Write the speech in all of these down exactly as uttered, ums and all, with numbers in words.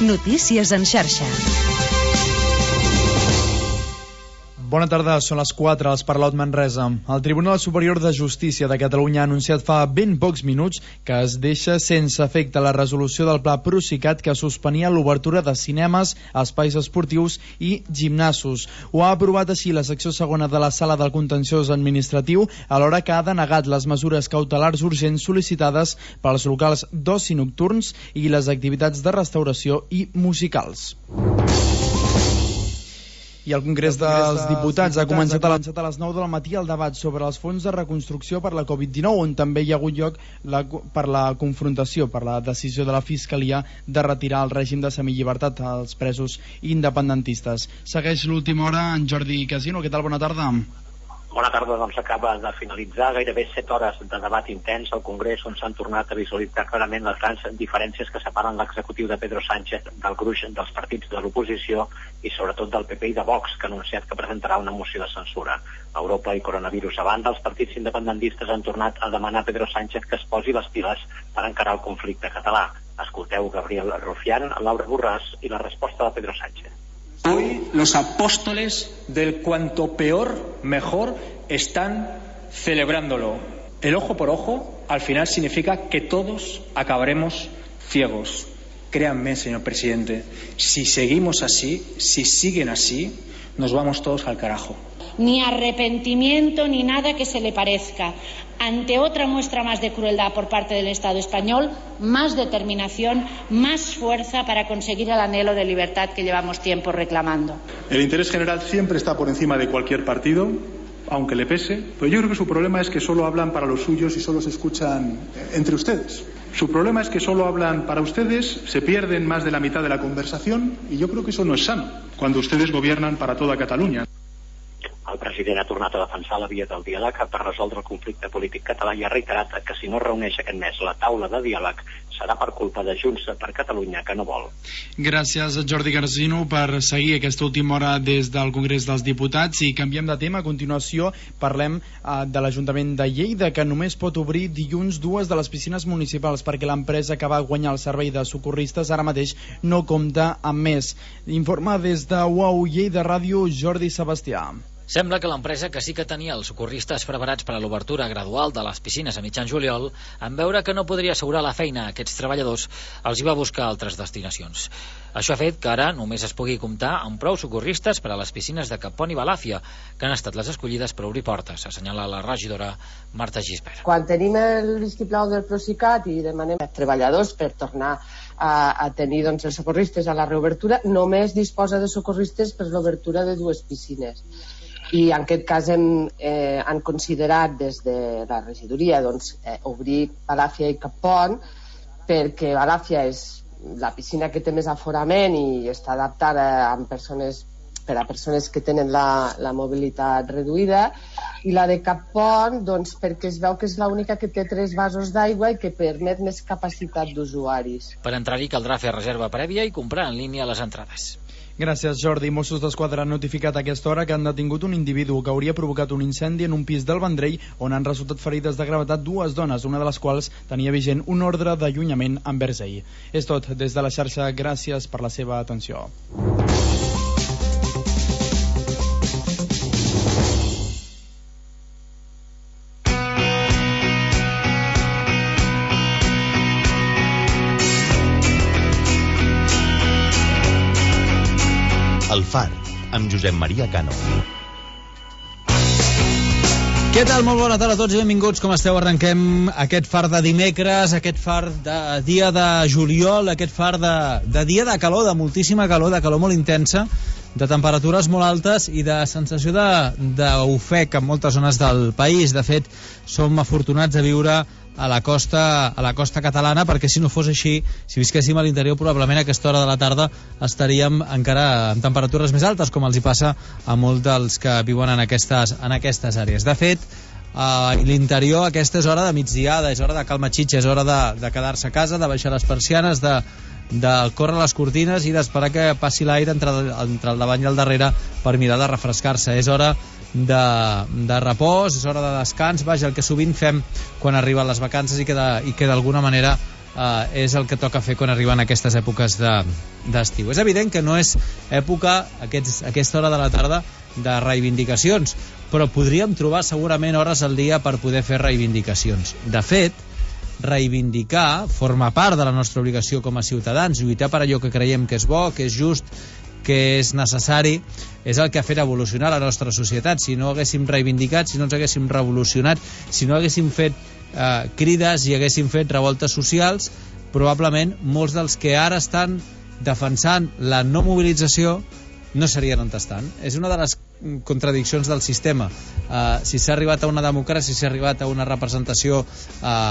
Notícies en xarxa. Bona tarda, són les quatre, els Parlaut Manresa. El Tribunal Superior de Justícia de Catalunya ha anunciat fa ben pocs minuts que es deixa sense efecte la resolució del Pla Procicat que suspenia l'obertura de cinemes, espais esportius i gimnasos. Ho ha aprovat així la secció segona de la Sala del Contenciós Administratiu, alhora que ha denegat les mesures cautelars urgents sol·licitades pels locals d'oci nocturns i les activitats de restauració i musicals. I el Congrés dels Diputats ha començat a les nou del matí el debat sobre els fons de reconstrucció per la covid dinou, on també hi ha hagut lloc la, per la confrontació, per la decisió de la Fiscalia de retirar el règim de semillibertat als presos independentistes. Segueix l'última hora en Jordi Casino. Què tal? Bona tarda. Bona tarda, doncs acaba de finalitzar gairebé set hores de debat intens al Congrés, on s'han tornat a visualitzar clarament les grans diferències que separen l'executiu de Pedro Sánchez del gruix dels partits de l'oposició i sobretot del P P i de Vox, que ha anunciat que presentarà una moció de censura. Europa i coronavirus a banda, els partits independentistes han tornat a demanar a Pedro Sánchez que es posi les piles per encarar el conflicte català. Escolteu Gabriel Rufián, Laura Borràs i la resposta de Pedro Sánchez. Hoy los apóstoles del cuanto peor, mejor están celebrándolo. El ojo por ojo al final significa que todos acabaremos ciegos. Créanme, señor presidente, si seguimos así, si siguen así, nos vamos todos al carajo. Ni arrepentimiento ni nada que se le parezca. Ante otra muestra más de crueldad por parte del Estado español, más determinación, más fuerza para conseguir el anhelo de libertad que llevamos tiempo reclamando. El interés general siempre está por encima de cualquier partido, aunque le pese, pero yo creo que su problema es que solo hablan para los suyos y solo se escuchan entre ustedes. Su problema es que solo hablan para ustedes, se pierden más de la mitad de la conversación y yo creo que eso no es sano, cuando ustedes gobiernan para toda Cataluña. El president ha tornat a defensar la via del diàleg per resoldre el conflicte polític català i ha reiterat que si no reuneix aquest mes la taula de diàleg serà per culpa de Junts per Catalunya, que no vol. Gràcies a Jordi Garcino per seguir aquesta última hora des del Congrés dels Diputats. I canviem de tema. A continuació parlem uh, de l'Ajuntament de Lleida, que només pot obrir dilluns dues de les piscines municipals perquè l'empresa que va guanyar el servei de socorristes ara mateix no compta amb més. Informa des de UAU Lleida Ràdio Jordi Sebastià. Sembla que l'empresa, que sí que tenia els socorristes preparats per a l'obertura gradual de les piscines a mitjan juliol, en veure que no podria assegurar la feina a aquests treballadors, els hi va buscar altres destinacions. Això ha fet que ara només es pugui comptar amb prou socorristes per a les piscines de Capon i Balàfia, que han estat les escollides per obrir portes, assenyala la regidora Marta Gispert. Quan tenim el vistiplau del Procicat i demanem a treballadors per tornar a, a tenir doncs, els socorristes a la reobertura, només disposa de socorristes per l'obertura de dues piscines. I en aquest cas hem, eh, han considerat des de la regidoria doncs, eh, obrir Balàfia i Capon, perquè Balàfia és la piscina que té més aforament i està adaptada amb persones, per a persones que tenen la, la mobilitat reduïda, i la de Capon doncs, perquè es veu que és l'única que té tres vasos d'aigua i que permet més capacitat d'usuaris. Per entrar-hi caldrà fer reserva prèvia i comprar en línia les entrades. Gràcies, Jordi. Mossos d'Esquadra han notificat a aquesta hora que han detingut un individu que hauria provocat un incendi en un pis del Vendrell on han resultat ferides de gravetat dues dones, una de les quals tenia vigent un ordre d'allunyament envers ell. És tot des de la xarxa. Gràcies per la seva atenció. El Far, amb Josep Maria Cano. Què tal? Molt bona tarda a tots i benvinguts. Com esteu? Arrenquem aquest far de dimecres, aquest far de dia de juliol, aquest far de, de dia de calor, de moltíssima calor, de calor molt intensa, de temperatures molt altes i de sensació d'ofec en moltes zones del país. De fet, som afortunats de viure a la costa a la costa catalana, perquè si no fos així, si visquéssim a l'interior, probablement a aquesta hora de la tarda estaríem encara en temperatures més altes, com els hi passa a molts dels que viuen en aquestes, en aquestes àrees. De fet, a l'interior aquesta és hora de migdiada, és hora de calma xitxa, és hora de, de quedar-se a casa, de baixar les persianes, de, de córrer les cortines i d'esperar que passi l'aire entre, entre el davant i el darrere per mirar de refrescar-se. És hora de, de repòs, és hora de descans, vaja, el que sovint fem quan arriben les vacances i que, de, i que d'alguna manera Uh, és el que toca fer quan arriben aquestes èpoques d'estiu. De, és evident que no és època, aquests, aquesta hora de la tarda, de reivindicacions, però podríem trobar segurament hores al dia per poder fer reivindicacions. De fet, reivindicar forma part de la nostra obligació com a ciutadans. Lluitar per allò que creiem que és bo, que és just, que és necessari, és el que ha fet evolucionar la nostra societat. Si no haguéssim reivindicat, si no ens haguéssim revolucionat, si no haguéssim fet eh, crides i haguéssim fet revoltes socials, probablement molts dels que ara estan defensant la no mobilització no serien on estan. És una de les contradiccions del sistema. Uh, si s'ha arribat a una democràcia, si s'ha arribat a una representació uh,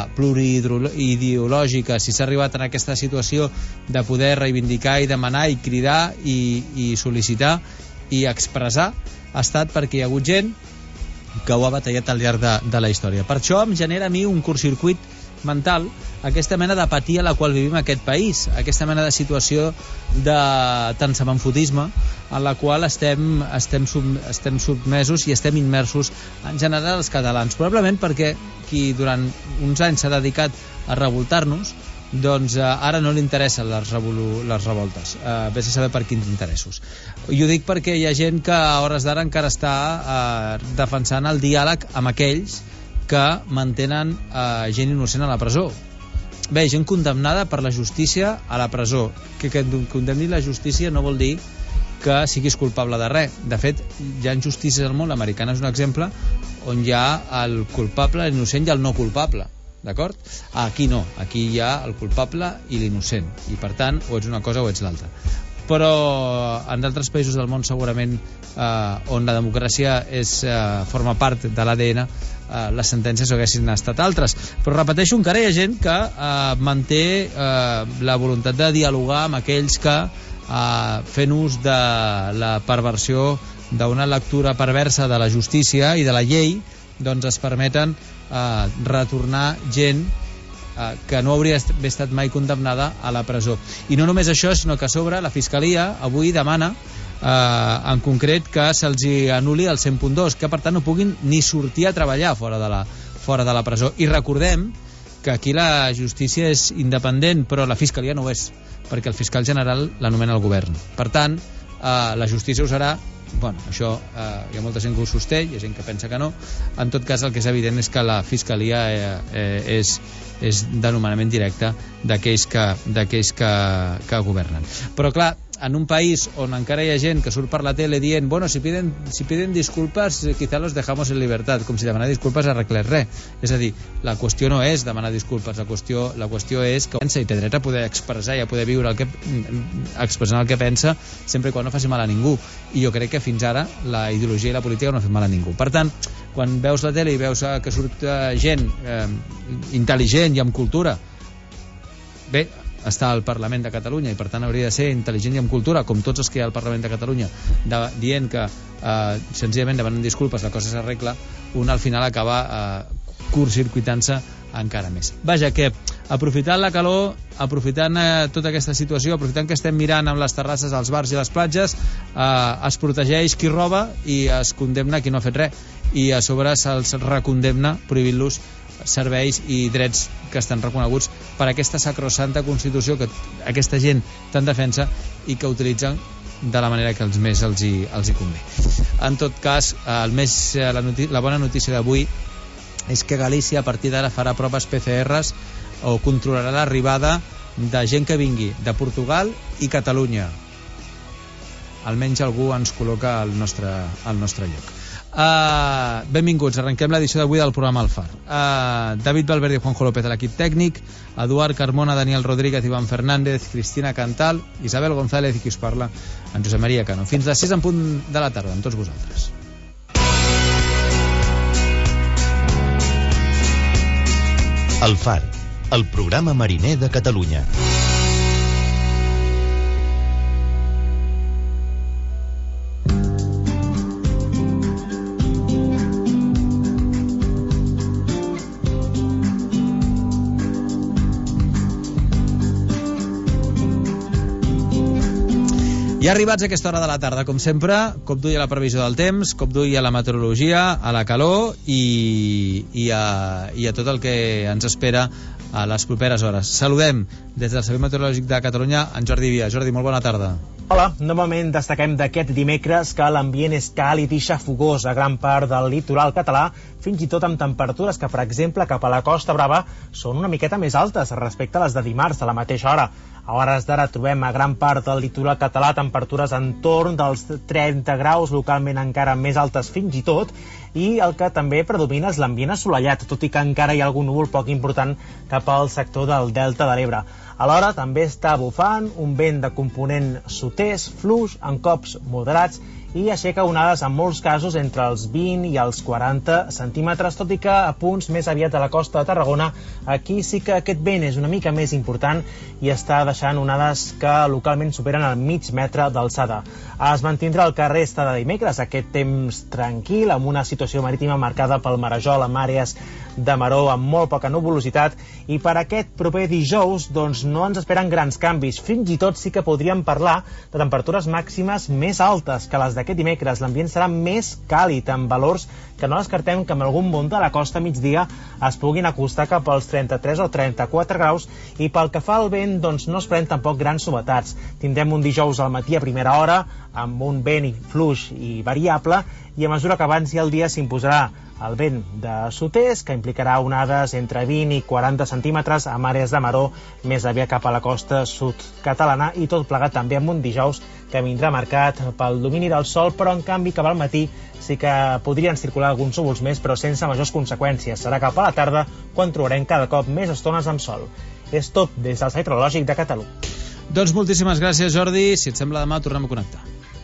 pluriideològica, si s'ha arribat en aquesta situació de poder reivindicar i demanar i cridar i, i sol·licitar i expressar, ha estat perquè hi ha hagut gent que ho ha batallat al llarg de, de la història. Per això em genera a mi un curtcircuit mental aquesta mena d'apatia a la qual vivim aquest país, aquesta mena de situació de tant semanfotisme en la qual estem, estem, sub, estem submesos i estem immersos en general els catalans, probablement perquè qui durant uns anys s'ha dedicat a revoltar-nos, doncs eh, ara no li interessen les, revolu les revoltes, eh, vés a saber per quins interessos. I ho dic perquè hi ha gent que a hores d'ara encara està eh, defensant el diàleg amb aquells que mantenen eh, gent innocent a la presó. Bé, gent condemnada per la justícia a la presó. Que, que condemni la justícia no vol dir que siguis culpable de res. De fet, hi ha injustícies al món, l'americana és un exemple, on hi ha el culpable, l'innocent i el no culpable. D'acord? Aquí no, aquí hi ha el culpable i l'innocent. I per tant, o ets una cosa o ets l'altra. Però en d'altres països del món segurament eh, on la democràcia és, eh, forma part de l'A D N, eh, les sentències haguessin estat altres. Però repeteixo, encara hi ha gent que eh, manté eh, la voluntat de dialogar amb aquells que eh, fent ús de la perversió d'una lectura perversa de la justícia i de la llei, doncs es permeten eh, retornar gent que no hauria d'haver estat mai condemnada a la presó. I no només això, sinó que a sobre la Fiscalia avui demana eh, en concret que se'ls anul·li el cent punt dos, que per tant no puguin ni sortir a treballar fora de la, fora de la presó. I recordem que aquí la justícia és independent, però la Fiscalia no ho és, perquè el fiscal general l'anomena el govern. Per tant, eh, la justícia ho serà. Bueno, això eh, hi ha molta gent que ho sosté, hi ha gent que pensa que no. En tot cas, el que és evident és que la Fiscalia eh, eh, és, és de nomenament directe d'aquells que, d'aquells que, que governen. Però clar, en un país on encara hi ha gent que surt per la tele dient, bueno, si piden, si piden disculpas, quizá los dejamos en libertad, com si demanar disculpes arreglés res. És a dir, la qüestió no és demanar disculpes, la qüestió, la qüestió és que pensa i té dret a poder expressar i a poder viure el que, expressant el que pensa, sempre quan no faci mal a ningú. I jo crec que fins ara la ideologia i la política no ha fet mal a ningú. Per tant, quan veus la tele i veus que surt gent eh, intel·ligent i amb cultura, bé, està al Parlament de Catalunya i per tant hauria de ser intel·ligent i amb cultura, com tots els que hi ha al Parlament de Catalunya, de, dient que eh, senzillament demanen disculpes la cosa s'arregla, un al final acaba eh, curtcircuitant-se encara més. Vaja, que aprofitant la calor, aprofitant eh, tota aquesta situació, aprofitant que estem mirant amb les terrasses, els bars i les platges, eh, es protegeix qui roba i es condemna qui no ha fet res, i a sobre se'ls recondemna prohibint-los serveis i drets que estan reconeguts per aquesta sacrosanta Constitució que aquesta gent tan defensa i que utilitzen de la manera que els més els hi, els hi convé. En tot cas, el més, la, la bona notícia d'avui és que Galícia a partir d'ara farà proves P C Rs o controlarà l'arribada de gent que vingui de Portugal i Catalunya. Almenys algú ens col·loca al nostre, al nostre lloc. Uh, benvinguts, arrenquem l'edició d'avui del programa El Far. uh, David Valverde i Juanjo López a l'equip tècnic, Eduard Carmona, Daniel Rodríguez, Iván Fernández, Cristina Cantal, Isabel González i qui us parla, en Josep Maria Cano. Fins les sis en punt de la tarda amb tots vosaltres. El Far, el programa mariner de Catalunya. Ja arribats a aquesta hora de la tarda, com sempre, cop d'ull a la previsió del temps, cop d'ull a la meteorologia, a la calor i, i, a, i a tot el que ens espera a les properes hores. Saludem des del Servei Meteorològic de Catalunya en Jordi Via. Jordi, molt bona tarda. Hola, novament destaquem d'aquest dimecres que l'ambient és càlid i xafogós a gran part del litoral català, fins i tot amb temperatures que, per exemple, cap a la Costa Brava són una miqueta més altes respecte a les de dimarts a la mateixa hora. A hores d'ara trobem a gran part del litoral català temperatures entorn dels trenta graus, localment encara més altes fins i tot, i el que també predomina és l'ambient assolellat, tot i que encara hi ha algun núvol poc important cap al sector del Delta de l'Ebre. Alhora també està bufant un vent de component sud-est, fluix, en cops moderats, i aixeca onades en molts casos entre els vint i els quaranta centímetres, tot i que a punts més aviat a la costa de Tarragona, aquí sí que aquest vent és una mica més important i està deixant onades que localment superen el mig metre d'alçada. Es mantindrà el que resta de dimecres aquest temps tranquil, amb una situació marítima marcada pel marejol amb àrees de maró amb molt poca nuvolositat, i per aquest proper dijous doncs no ens esperen grans canvis. Fins i tot sí que podríem parlar de temperatures màximes més altes que les d'aquest dimecres. L'ambient serà més càlid, amb valors que no descartem que en algun punt de la costa migdia es puguin acostar cap als trenta-tres o trenta-quatre graus, i pel que fa al vent doncs no esperem tampoc grans novetats. Tindrem un dijous al matí a primera hora amb un vent fluix i variable, i a mesura que avanci el dia s'imposarà el vent de sud-est, que implicarà onades entre vint i quaranta centímetres amb àrees de maró més aviat cap a la costa sud catalana, i tot plegat també amb un dijous que vindrà marcat pel domini del sol, però en canvi cap al matí sí que podrien circular alguns núvols més, però sense majors conseqüències. Serà cap a la tarda quan trobarem cada cop més estones amb sol. És tot des del Servei Meteorològic de Catalunya. Doncs moltíssimes gràcies, Jordi. Si et sembla, demà tornem a connectar.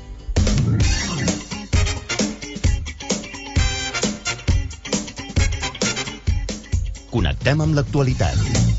Connectem amb l'actualitat.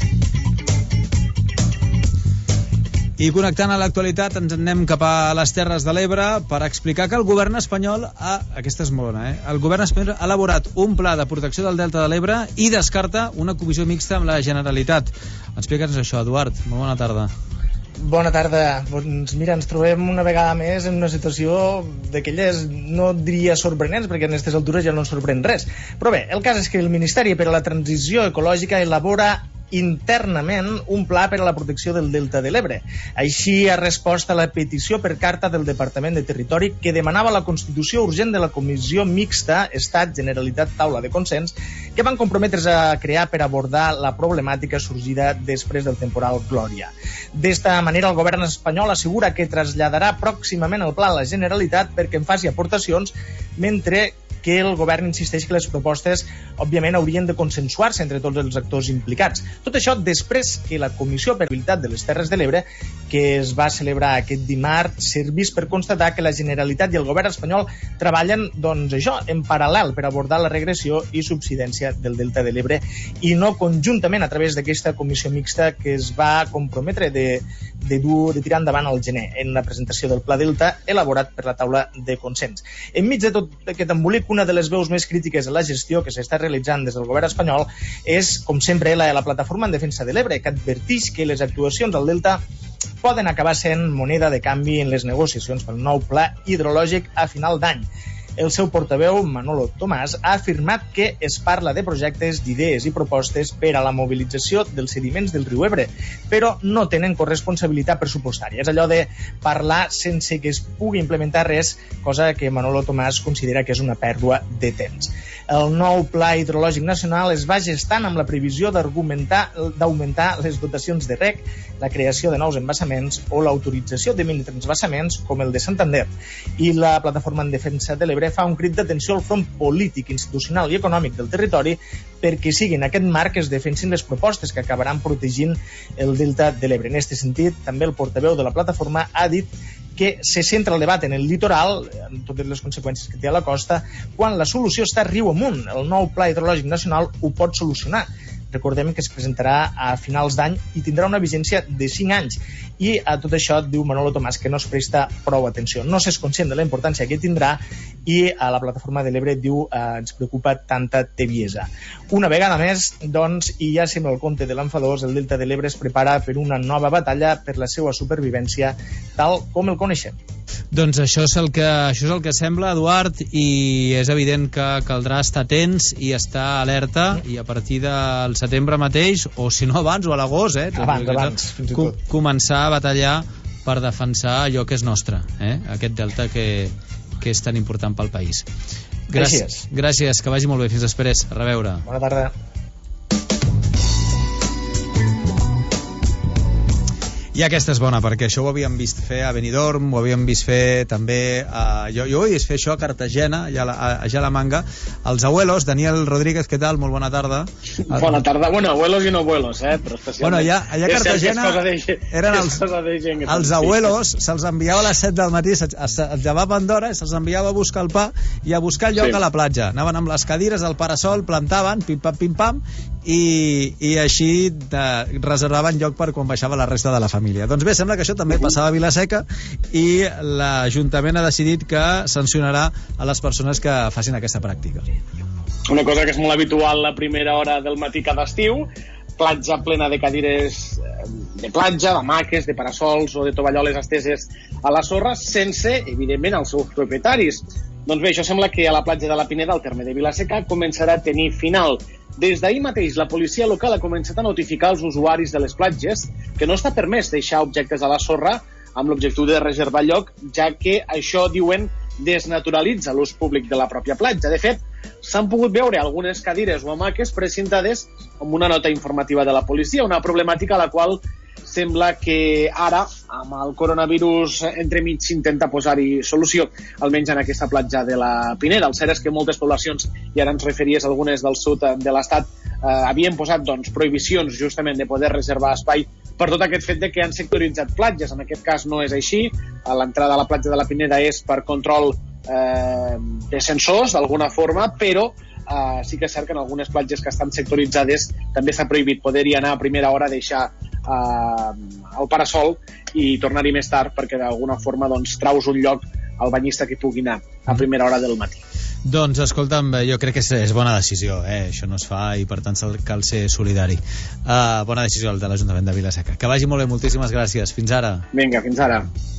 I connectant a l'actualitat ens anem cap a les Terres de l'Ebre per explicar que el govern espanyol ha, aquesta és molt bona, eh? El govern espanyol ha elaborat un pla de protecció del Delta de l'Ebre i descarta una comissió mixta amb la Generalitat. Explica'ns això, Eduard. Molt bona tarda. Bona tarda. Doncs mira, ens trobem una vegada més en una situació d'aquelles, no diria sorprenents, perquè a aquestes altures ja no ens sorprèn res. Però bé, el cas és que el Ministeri per a la Transició Ecològica elabora internament un pla per a la protecció del Delta de l'Ebre. Així ha respost a la petició per carta del Departament de Territori, que demanava la constitució urgent de la Comissió Mixta Estat-Generalitat-Taula de Consens, que van comprometre's a crear per abordar la problemàtica sorgida després del temporal Glòria. D'esta manera, el govern espanyol assegura que traslladarà pròximament el pla a la Generalitat perquè en faci aportacions, mentre que el govern insisteix que les propostes, òbviament, haurien de consensuar-se entre tots els actors implicats. Tot això després que la Comissió per a l'Habilitat de les Terres de l'Ebre, que es va celebrar aquest dimarts, servís per constatar que la Generalitat i el govern espanyol treballen, doncs això, en paral·lel per abordar la regressió i subsidència del Delta de l'Ebre, i no conjuntament a través d'aquesta comissió mixta que es va comprometre de, de, dur, de tirar endavant al gener en la presentació del Pla Delta elaborat per la taula de consens. Enmig de tot aquest embolic, una de les veus més crítiques a la gestió que s'està realitzant des del govern espanyol és, com sempre, la, la Plataforma en Defensa de l'Ebre, que advertix que les actuacions al Delta poden acabar sent moneda de canvi en les negociacions pel nou pla hidrològic a final d'any. El seu portaveu, Manolo Tomàs, ha afirmat que es parla de projectes, d'idees i propostes per a la mobilització dels sediments del riu Ebre, però no tenen corresponsabilitat pressupostària. És allò de parlar sense que es pugui implementar res, cosa que Manolo Tomàs considera que és una pèrdua de temps. El nou Pla Hidrològic Nacional es va gestant amb la previsió d'augmentar les dotacions de reg, la creació de nous embassaments o l'autorització de minitransvassaments com el de Santander. I la Plataforma en Defensa de l'Ebre fa un crit d'atenció al front polític, institucional i econòmic del territori perquè sigui en aquest marc que es defensin les propostes que acabaran protegint el Delta de l'Ebre. En aquest sentit, també el portaveu de la plataforma ha dit que se centra el debat en el litoral, amb totes les conseqüències que té a la costa, quan la solució està riu amunt. El nou Pla Hidrològic Nacional ho pot solucionar. Recordem que es presentarà a finals d'any i tindrà una vigència de cinc anys. I a tot això diu Manolo Tomàs que no es presta prou atenció. No s'és conscient de la importància que tindrà i a la plataforma de l'Ebre diu eh, ens preocupa tanta tebiesa. Una vegada més, doncs, i ja sembla el conte de l'enfadós, el Delta de l'Ebre es prepara per una nova batalla per la seva supervivència tal com el coneixem. Doncs això és el que, això és el que sembla, Eduard, i és evident que caldrà estar atents i estar alerta, i a partir del setembre mateix, o si no abans, o a l'agost, eh, abans, abans, fins i tot. Començar a batallar per defensar allò que és nostre, eh? Aquest delta que, que és tan important pel país. Gràcies. Gràcies, que vagi molt bé. Fins després. A reveure. Bona tarda. I aquesta és bona, perquè això ho havíem vist fer a Benidorm, ho havíem vist fer també a... Jo, jo ho he vist fer això a Cartagena, allà a, a Jalamanga. Els abuelos, Daniel Rodríguez, què tal? Molt bona tarda. Bona tarda. Bueno, abuelos i no abuelos, eh? Però especialment... Bueno, allà, allà a Cartagena de, eren els, els abuelos, se'ls enviava a les set del matí, es, es, es llevaven d'hora, se'ls enviava a buscar el pa i a buscar lloc sí. a la platja. Anaven amb les cadires del parasol, plantaven, pim-pam, pim-pam, i, i així de, reservaven lloc per quan baixava la resta de la família. Doncs bé, sembla que això també passava a Vilaseca i l'Ajuntament ha decidit que sancionarà a les persones que facin aquesta pràctica. Una cosa que és molt habitual la primera hora del matí cada estiu, platja plena de cadires de platja, d'hamaques, de parasols o de tovalloles esteses a la sorra, sense, evidentment, els seus propietaris. Doncs bé, això sembla que a la platja de la Pineda, al terme de Vilaseca, començarà a tenir final. Des d'ahir mateix, la policia local ha començat a notificar als usuaris de les platges que no està permès deixar objectes a la sorra amb l'objectiu de reservar lloc, ja que això, diuen, desnaturalitza l'ús públic de la pròpia platja. De fet, s'han pogut veure algunes cadires o hamaques precintades amb una nota informativa de la policia, una problemàtica a la qual sembla que ara, amb el coronavirus entremig, s'intenta posar-hi solució, almenys en aquesta platja de la Pineda. El cert és que moltes poblacions, i ara ens referies algunes del sud de l'estat, eh, havien posat doncs, prohibicions justament de poder reservar espai per tot aquest fet de que han sectoritzat platges. En aquest cas no és així. L'entrada a la platja de la Pineda és per control eh, de sensors, d'alguna forma, però eh, sí que és cert que en algunes platges que estan sectoritzades també s'ha prohibit poder-hi anar a primera hora, deixar eh, el parasol i tornar-hi més tard, perquè d'alguna forma doncs, traus un lloc al banyista que pugui anar a primera hora del matí. Doncs, escolta'm, jo crec que és, és bona decisió, eh? Això no es fa i per tant cal ser solidari. Uh, bona decisió el de l'Ajuntament de Vilaseca. Que vagi molt bé, moltíssimes gràcies. Fins ara. Vinga, fins ara.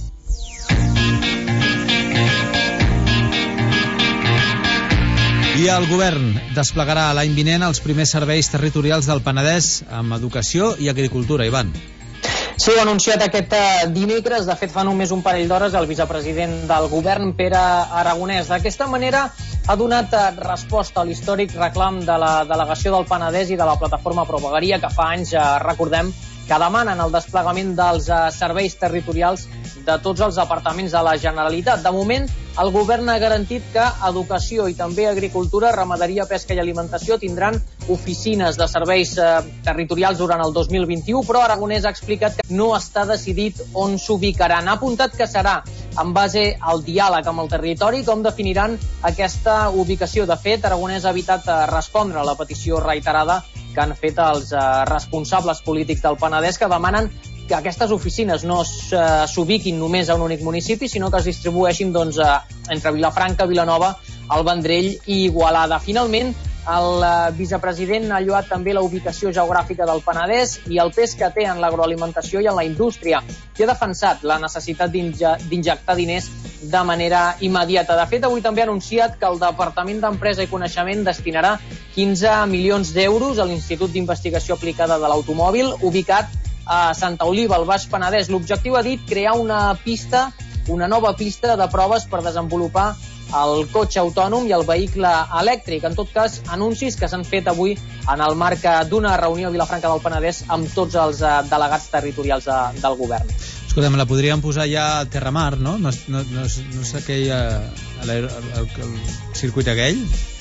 I el govern desplegarà l'any vinent els primers serveis territorials del Penedès amb educació i agricultura. Ivan. Sí, ho ha anunciat aquest dimecres, de fet fa només un parell d'hores, el vicepresident del govern, Pere Aragonès. D'aquesta manera ha donat resposta a l'històric reclam de la delegació del Penedès i de la plataforma Pro Vegueria, que fa anys, recordem, que demanen el desplegament dels serveis territorials de tots els departaments de la Generalitat. De moment, el govern ha garantit que educació i també agricultura, ramaderia, pesca i alimentació tindran oficines de serveis eh, territorials durant el dos mil vint-i-u, però Aragonès ha explicat que no està decidit on s'ubicaran. Ha apuntat que serà en base al diàleg amb el territori com definiran aquesta ubicació. De fet, Aragonès ha evitat eh, respondre a la petició reiterada que han fet els eh, responsables polítics del Penedès, que demanen que aquestes oficines no s'ubiquin només a un únic municipi, sinó que es distribueixin doncs, entre Vilafranca, Vilanova, el Vendrell i Igualada. Finalment, el vicepresident ha lloat també la ubicació geogràfica del Penedès i el pes que té en l'agroalimentació i en la indústria, i ha defensat la necessitat d'injectar diners de manera immediata. De fet, avui també ha anunciat que el Departament d'Empresa i Coneixement destinarà quinze milions d'euros a l'Institut d'Investigació Aplicada de l'Automòbil, ubicat a Santa Oliva, al Baix Penedès. L'objectiu, ha dit, crear una pista, una nova pista de proves per desenvolupar el cotxe autònom i el vehicle elèctric. En tot cas, anuncis que s'han fet avui en el marc d'una reunió a Vilafranca del Penedès amb tots els delegats territorials de, del govern. Escolta'm, la podríem posar ja a Terramar, no? No, no, no, no sé aquell, el, el, el circuit aquell?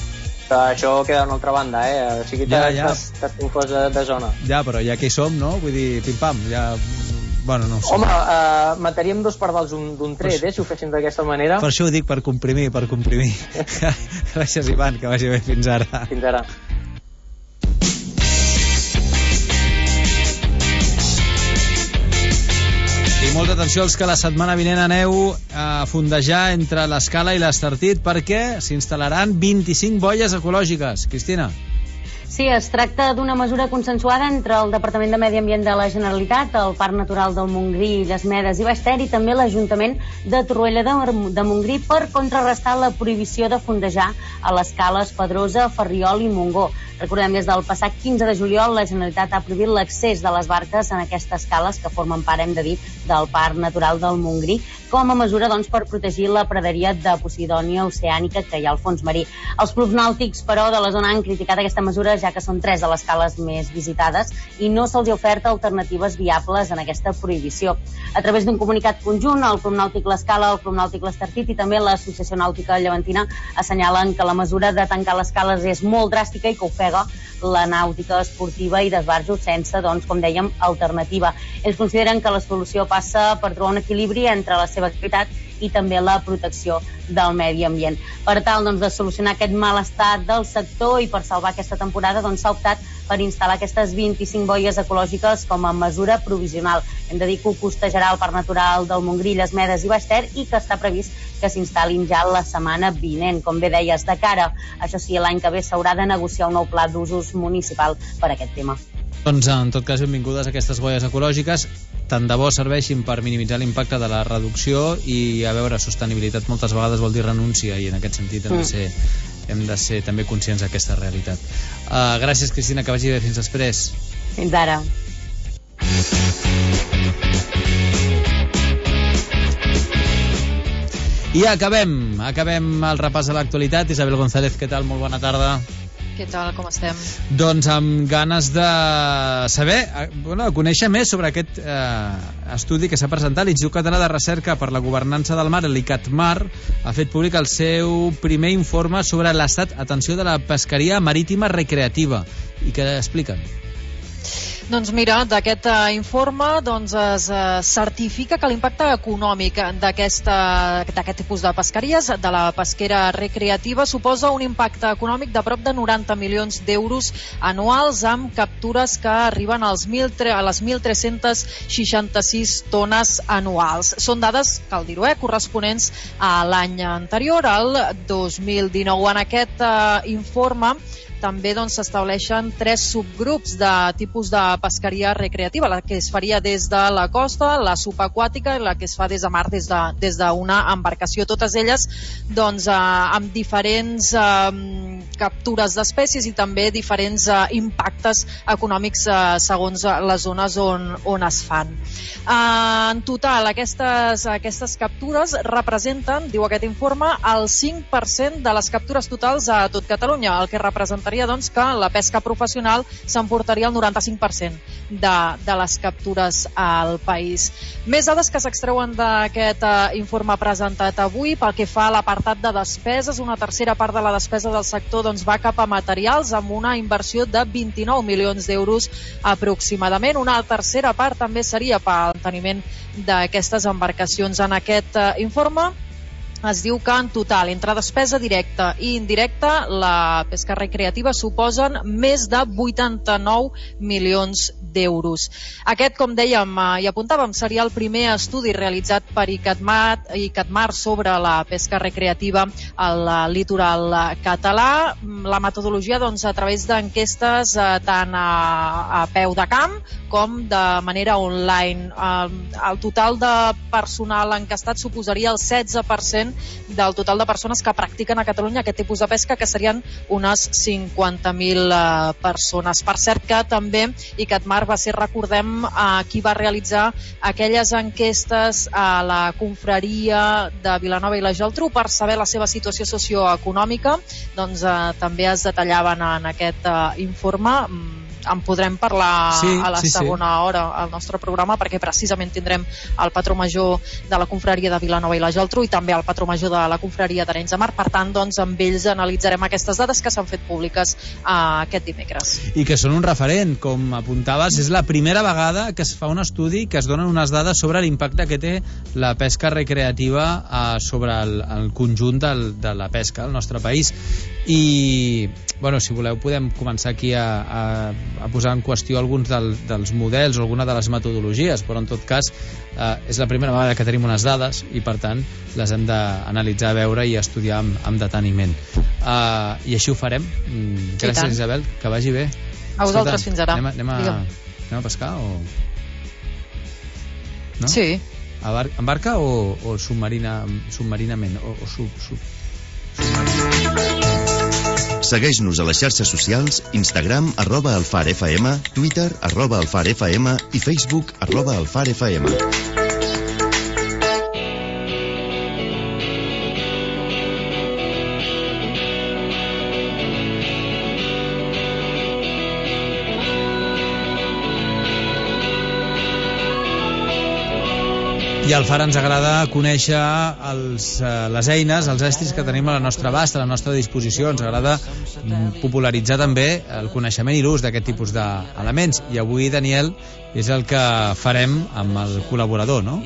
Això queda a una altra banda, eh? O sigui, ja, ja. T'has confós de, de zona. Ja, però ja que hi som, no? Vull dir, pim-pam, ja... Bueno, no ho sé. Home, uh, mataríem dos pardals d'un tret, eh, si ho féssim d'aquesta manera. Per això ho dic, per comprimir, per comprimir. Gràcies, Ivan, que vagi bé. Fins ara. Fins ara. molta atenció els que la setmana vinent aneu a fondejar entre l'Escala i l'Estartit, perquè s'instal·laran vint-i-cinc boies ecològiques. Cristina. Sí, es tracta d'una mesura consensuada entre el Departament de Medi Ambient de la Generalitat, el Parc Natural del Montgrí, les Medes i Baix Ter i també l'Ajuntament de Torroella de, de Montgrí per contrarrestar la prohibició de fondejar a les cales Pedrosa, Ferriol i Montgó. Recordem, des del passat quinze de juliol la Generalitat ha prohibit l'accés de les barques en aquestes cales que formen part, hem de dir, del Parc Natural del Montgrí, com a mesura doncs, per protegir la praderia de Posidònia oceànica que hi ha al fons marí. Els clubs nàutics, però, de la zona han criticat aquesta mesura, ja que són tres de les cales més visitades i no se'ls ha ofert alternatives viables en aquesta prohibició. A través d'un comunicat conjunt, el Club Nàutic l'Escala, el Club Nàutic l'Estartit i també l'Associació Nàutica Llevantina assenyalen que la mesura de tancar les cales és molt dràstica i que ofega la nàutica esportiva i d'esbarjo sense, doncs, com dèiem, alternativa. Ells consideren que la solució passa per trobar un equilibri entre la seva activitat i també la protecció del medi ambient. Per tal doncs, de solucionar aquest malestar del sector i per salvar aquesta temporada doncs, s'ha optat per instal·lar aquestes vint-i-cinc boies ecològiques com a mesura provisional. Hem de dir que ho costejarà el Parc Natural del Montgrí, les Medes i Baix Ter i que està previst que s'instal·lin ja la setmana vinent. Com bé deies, de cara, això sí, l'any que ve s'haurà de negociar un nou pla d'usos municipal per a aquest tema. Doncs, en tot cas, benvingudes aquestes boies ecològiques. Tant de bo serveixin per minimitzar l'impacte de la reducció i, a veure, sostenibilitat moltes vegades vol dir renúncia i en aquest sentit hem de ser, hem de ser també conscients d'aquesta realitat. Uh, gràcies, Cristina, que vagi bé. Fins després. Fins ara. I acabem, acabem el repàs a l'actualitat. Isabel González, què tal? Molt bona tarda. Què tal, com estem? Doncs amb ganes de saber, bueno, conèixer més sobre aquest eh, estudi que s'ha presentat. L'Institut Català de Recerca per la Governança del Mar, l'ICATMAR, ha fet públic el seu primer informe sobre l'estat, atenció, de la pesqueria marítima recreativa. I què expliquen? Doncs mira, d'aquest uh, informe doncs, es uh, certifica que l'impacte econòmic d'aquest tipus de pesqueries, de la pesquera recreativa, suposa un impacte econòmic de prop de noranta milions d'euros anuals amb captures que arriben als mil, a les mil tres-cents seixanta-sis tones anuals. Són dades, cal dir-ho, eh, corresponents a l'any anterior, al dos mil dinou. En aquest uh, informe també s'estableixen doncs, tres subgrups de tipus de pesqueria recreativa, la que es faria des de la costa, la subaquàtica i la que es fa des de mar, des d'una de, des embarcació. Totes elles doncs, eh, amb diferents eh, captures d'espècies i també diferents eh, impactes econòmics eh, segons les zones on, on es fan. Eh, en total, aquestes, aquestes captures representen, diu aquest informe, el cinc per cent de les captures totals a tot Catalunya, el que representaria doncs, que la pesca professional s'emportaria el noranta-cinc per cent de, de les captures al país. Més dades que s'extreuen d'aquest uh, informe presentat avui. Pel que fa a l'apartat de despeses, una tercera part de la despesa del sector doncs, va cap a materials amb una inversió de vint-i-nou milions d'euros aproximadament. Una tercera part també seria pel manteniment d'aquestes embarcacions. En aquest uh, informe es diu que en total, entre despesa directa i indirecta, la pesca recreativa suposen més de vuitanta-nou milions d'euros. Aquest, com dèiem i apuntàvem, seria el primer estudi realitzat per ICATMAR, ICATMAR sobre la pesca recreativa al litoral català. La metodologia, doncs, a través d'enquestes eh, tant a, a peu de camp com de manera online. El, el total de personal encastat suposaria el setze per cent del total de persones que practiquen a Catalunya aquest tipus de pesca, que serien unes cinquanta mil eh, persones. Per cert que també ICATMAR va ser, recordem, eh, qui va realitzar aquelles enquestes a la confraria de Vilanova i la Geltrú per saber la seva situació socioeconòmica. Doncs eh, també es detallaven en aquest eh, informe. En podrem parlar sí, a la sí, segona sí. hora al nostre programa, perquè precisament tindrem el patró major de la confraria de Vilanova i la Geltrú i també el patró major de la confraria d'Arenys de Mar. Per tant, doncs, amb ells analitzarem aquestes dades que s'han fet públiques uh, aquest dimecres. I que són un referent, com apuntaves, és la primera vegada que es fa un estudi que es donen unes dades sobre l'impacte que té la pesca recreativa uh, sobre el, el conjunt del, de la pesca al nostre país. I, bueno, si voleu podem començar aquí a, a a posar en qüestió alguns del, dels models o alguna de les metodologies, però en tot cas eh, és la primera vegada que tenim unes dades i per tant les hem d'analitzar, veure i estudiar amb, amb deteniment. Uh, I així ho farem. Mm, gràcies, Isabel, que vagi bé. A vosaltres, fins ara. Anem a, anem a, anem a pescar o... No? Sí. A bar en barca o, o submarina, submarinament? O, o sub, sub... Segueix-nos a les xarxes socials, Instagram, arroba alfarfm, Twitter, arroba alfarfm i Facebook, arroba alfarfm. I al Far ens agrada conèixer els, eh, les eines, els estris que tenim a la nostra abast, a la nostra disposició. Ens agrada mm, popularitzar també el coneixement i l'ús d'aquest tipus d'elements. I avui, Daniel, és el que farem amb el col·laborador, no?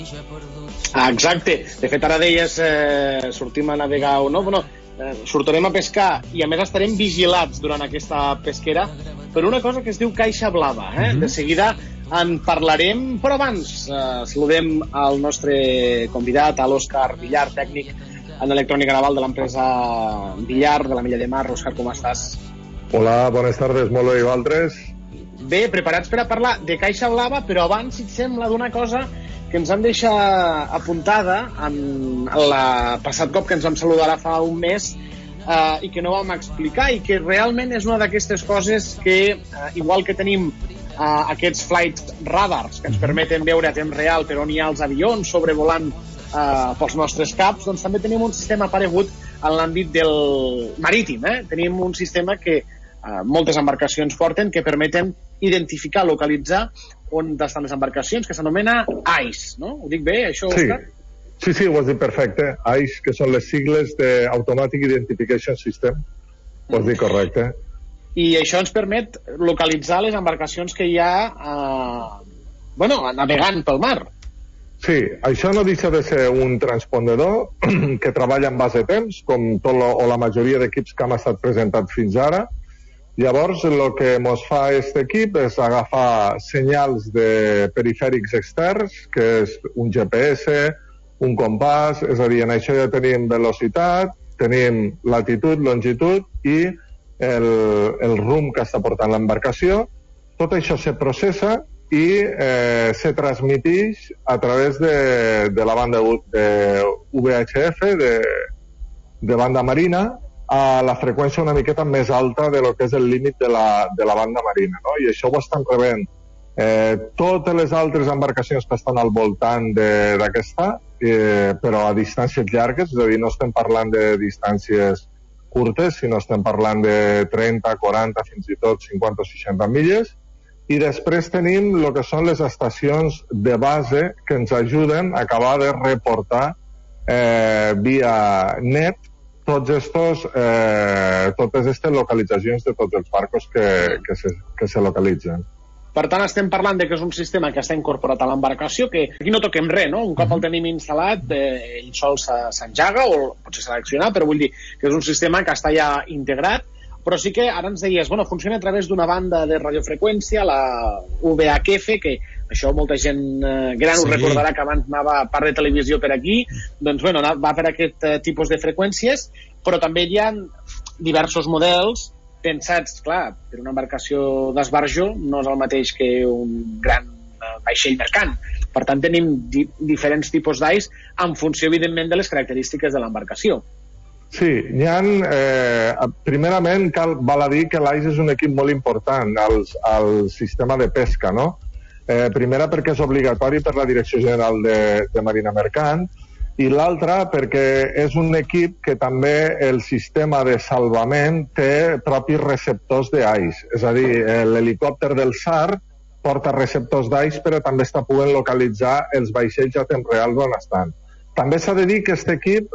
Ah, exacte. De fet, ara deies, eh, sortim a navegar o no, bueno, eh, sortirem a pescar i a més estarem vigilats durant aquesta pesquera per una cosa que es diu caixa blava. Eh? Mm-hmm. De seguida en parlarem, però abans eh, saludem al nostre convidat, a l'Òscar Villar, tècnic en electrònica naval de l'empresa Villar, de la Milla de Mar. Òscar, com estàs? Hola, bones tardes, molt bé, i vosaltres? Bé, preparats per a parlar de caixa blava, però abans, si et sembla, d'una cosa que ens han deixat apuntada en el passat cop que ens vam saludar fa un mes eh, i que no vam explicar, i que realment és una d'aquestes coses que, eh, igual que tenim Uh, aquests flight radars que ens permeten veure a temps real per on hi ha els avions sobrevolant uh, pels nostres caps, doncs també tenim un sistema aparegut en l'àmbit del marítim. Eh? Tenim un sistema que uh, moltes embarcacions porten que permeten identificar, localitzar on estan les embarcacions, que s'anomena A I S, no? Ho dic bé, això, Òscar? Sí, sí, ho has dit perfecte. A I S, que són les sigles d'Automatic Identification System. Ho has dit correcte. I això ens permet localitzar les embarcacions que hi ha eh, bueno, navegant pel mar. Sí, això no deixa de ser un transpondedor que treballa en base de temps, com tot lo, o la majoria d'equips que hem estat presentats fins ara. Llavors, el que ens fa aquest equip és agafar senyals de perifèrics externs, que és un G P S, un compàs, és a dir, en això ja tenim velocitat, tenim latitud, longitud i El, el rumb que està portant l'embarcació. Tot això se processa i eh, se transmiteix a través de, de la banda de V H F, de, de banda marina, a la freqüència una miqueta més alta de lo que és el límit de la, de la banda marina, no? I això ho estan rebent eh, totes les altres embarcacions que estan al voltant d'aquesta, eh, però a distàncies llargues, és a dir, no estem parlant de distàncies curtes, si no estem parlant de trenta, quaranta, fins i tot cinquanta o seixanta milles, i després tenim el que són les estacions de base que ens ajuden a acabar de reportar eh, via net tots estos, eh, totes aquestes localitzacions de tots els barcos que, que, se, que se localitzen. Per tant, estem parlant de que és un sistema que està incorporat a l'embarcació, que aquí no toquem res, no? Un cop el tenim instal·lat, eh, ell sol s'enjaga o potser s'ha d'accionar, però vull dir que és un sistema que està ja integrat, però sí que ara ens deies, bueno, funciona a través d'una banda de radiofreqüència, la V H F, que això molta gent eh, gran sí. Ho recordarà, que abans anava a part de televisió per aquí, doncs bueno, va per aquest eh, tipus de freqüències, però també hi ha diversos models pensats, clar, per una embarcació d'esbarjo no és el mateix que un gran vaixell mercant. Per tant, tenim di diferents tipus d'A I S en funció, evidentment, de les característiques de l'embarcació. Sí, n'hi ha... Eh, primerament, cal, val a dir que l'A I S és un equip molt important al, al sistema de pesca, no? Eh, primera, perquè és obligatori per la Direcció General de, de Marina Mercant, i l'altra perquè és un equip que també el sistema de salvament té propis receptors d'A I S. És a dir, l'helicòpter del S A R porta receptors d'A I S, però també està podent localitzar els vaixells a temps real on estan. També s'ha de dir que aquest equip,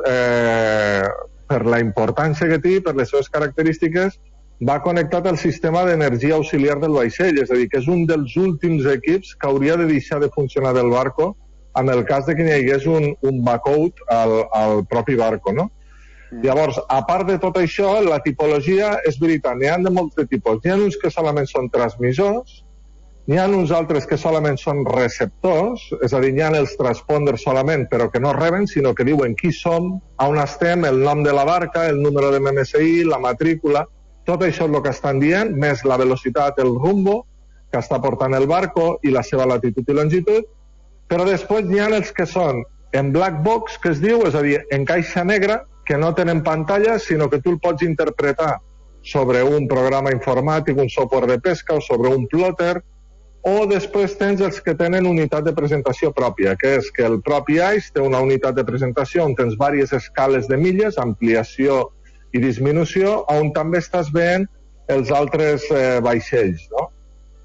eh, per la importància que té, per les seves característiques, va connectat al sistema d'energia auxiliar del vaixell, és a dir, que és un dels últims equips que hauria de deixar de funcionar del barco en el cas de que hi hagués un, un backout al, al propi barco, no? Llavors, a part de tot això, la tipologia és veritat, n'hi ha de molts de tipus. N'hi ha uns que solament són transmissors, n'hi ha uns altres que solament són receptors, és a dir, n'hi ha els transponders solament, però que no reben, sinó que diuen qui som, on estem, el nom de la barca, el número de M M S I, la matrícula, tot això és el que estan dient, més la velocitat, el rumbo que està portant el barco i la seva latitud i longitud, però després n'hi ha els que són en black box, que es diu, és a dir, en caixa negra, que no tenen pantalla, sinó que tu el pots interpretar sobre un programa informàtic, un software de pesca o sobre un plotter, o després tens els que tenen unitat de presentació pròpia, que és que el propi I C E té una unitat de presentació on tens diverses escales de milles, ampliació i disminució, on també estàs veient els altres eh, vaixells, no?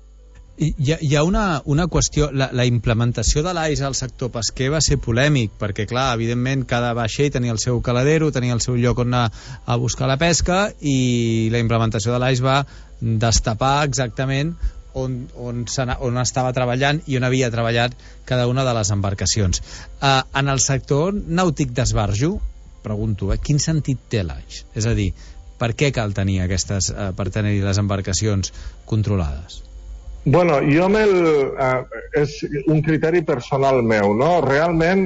Hi ha, hi ha una, una qüestió, la, la implementació de l'A I S al sector pesquer va ser polèmic, perquè clar, evidentment cada vaixell tenia el seu caladero, tenia el seu lloc on anar a buscar la pesca, i la implementació de l'A I S va destapar exactament on, on, on estava treballant i on havia treballat cada una de les embarcacions. Uh, en el sector nàutic d'esbarjo, pregunto, eh, quin sentit té l'A I S? És a dir, per què cal tenir aquestes, uh, per tenir les embarcacions controlades? Bueno, jo el, eh, és un criteri personal meu, no? Realment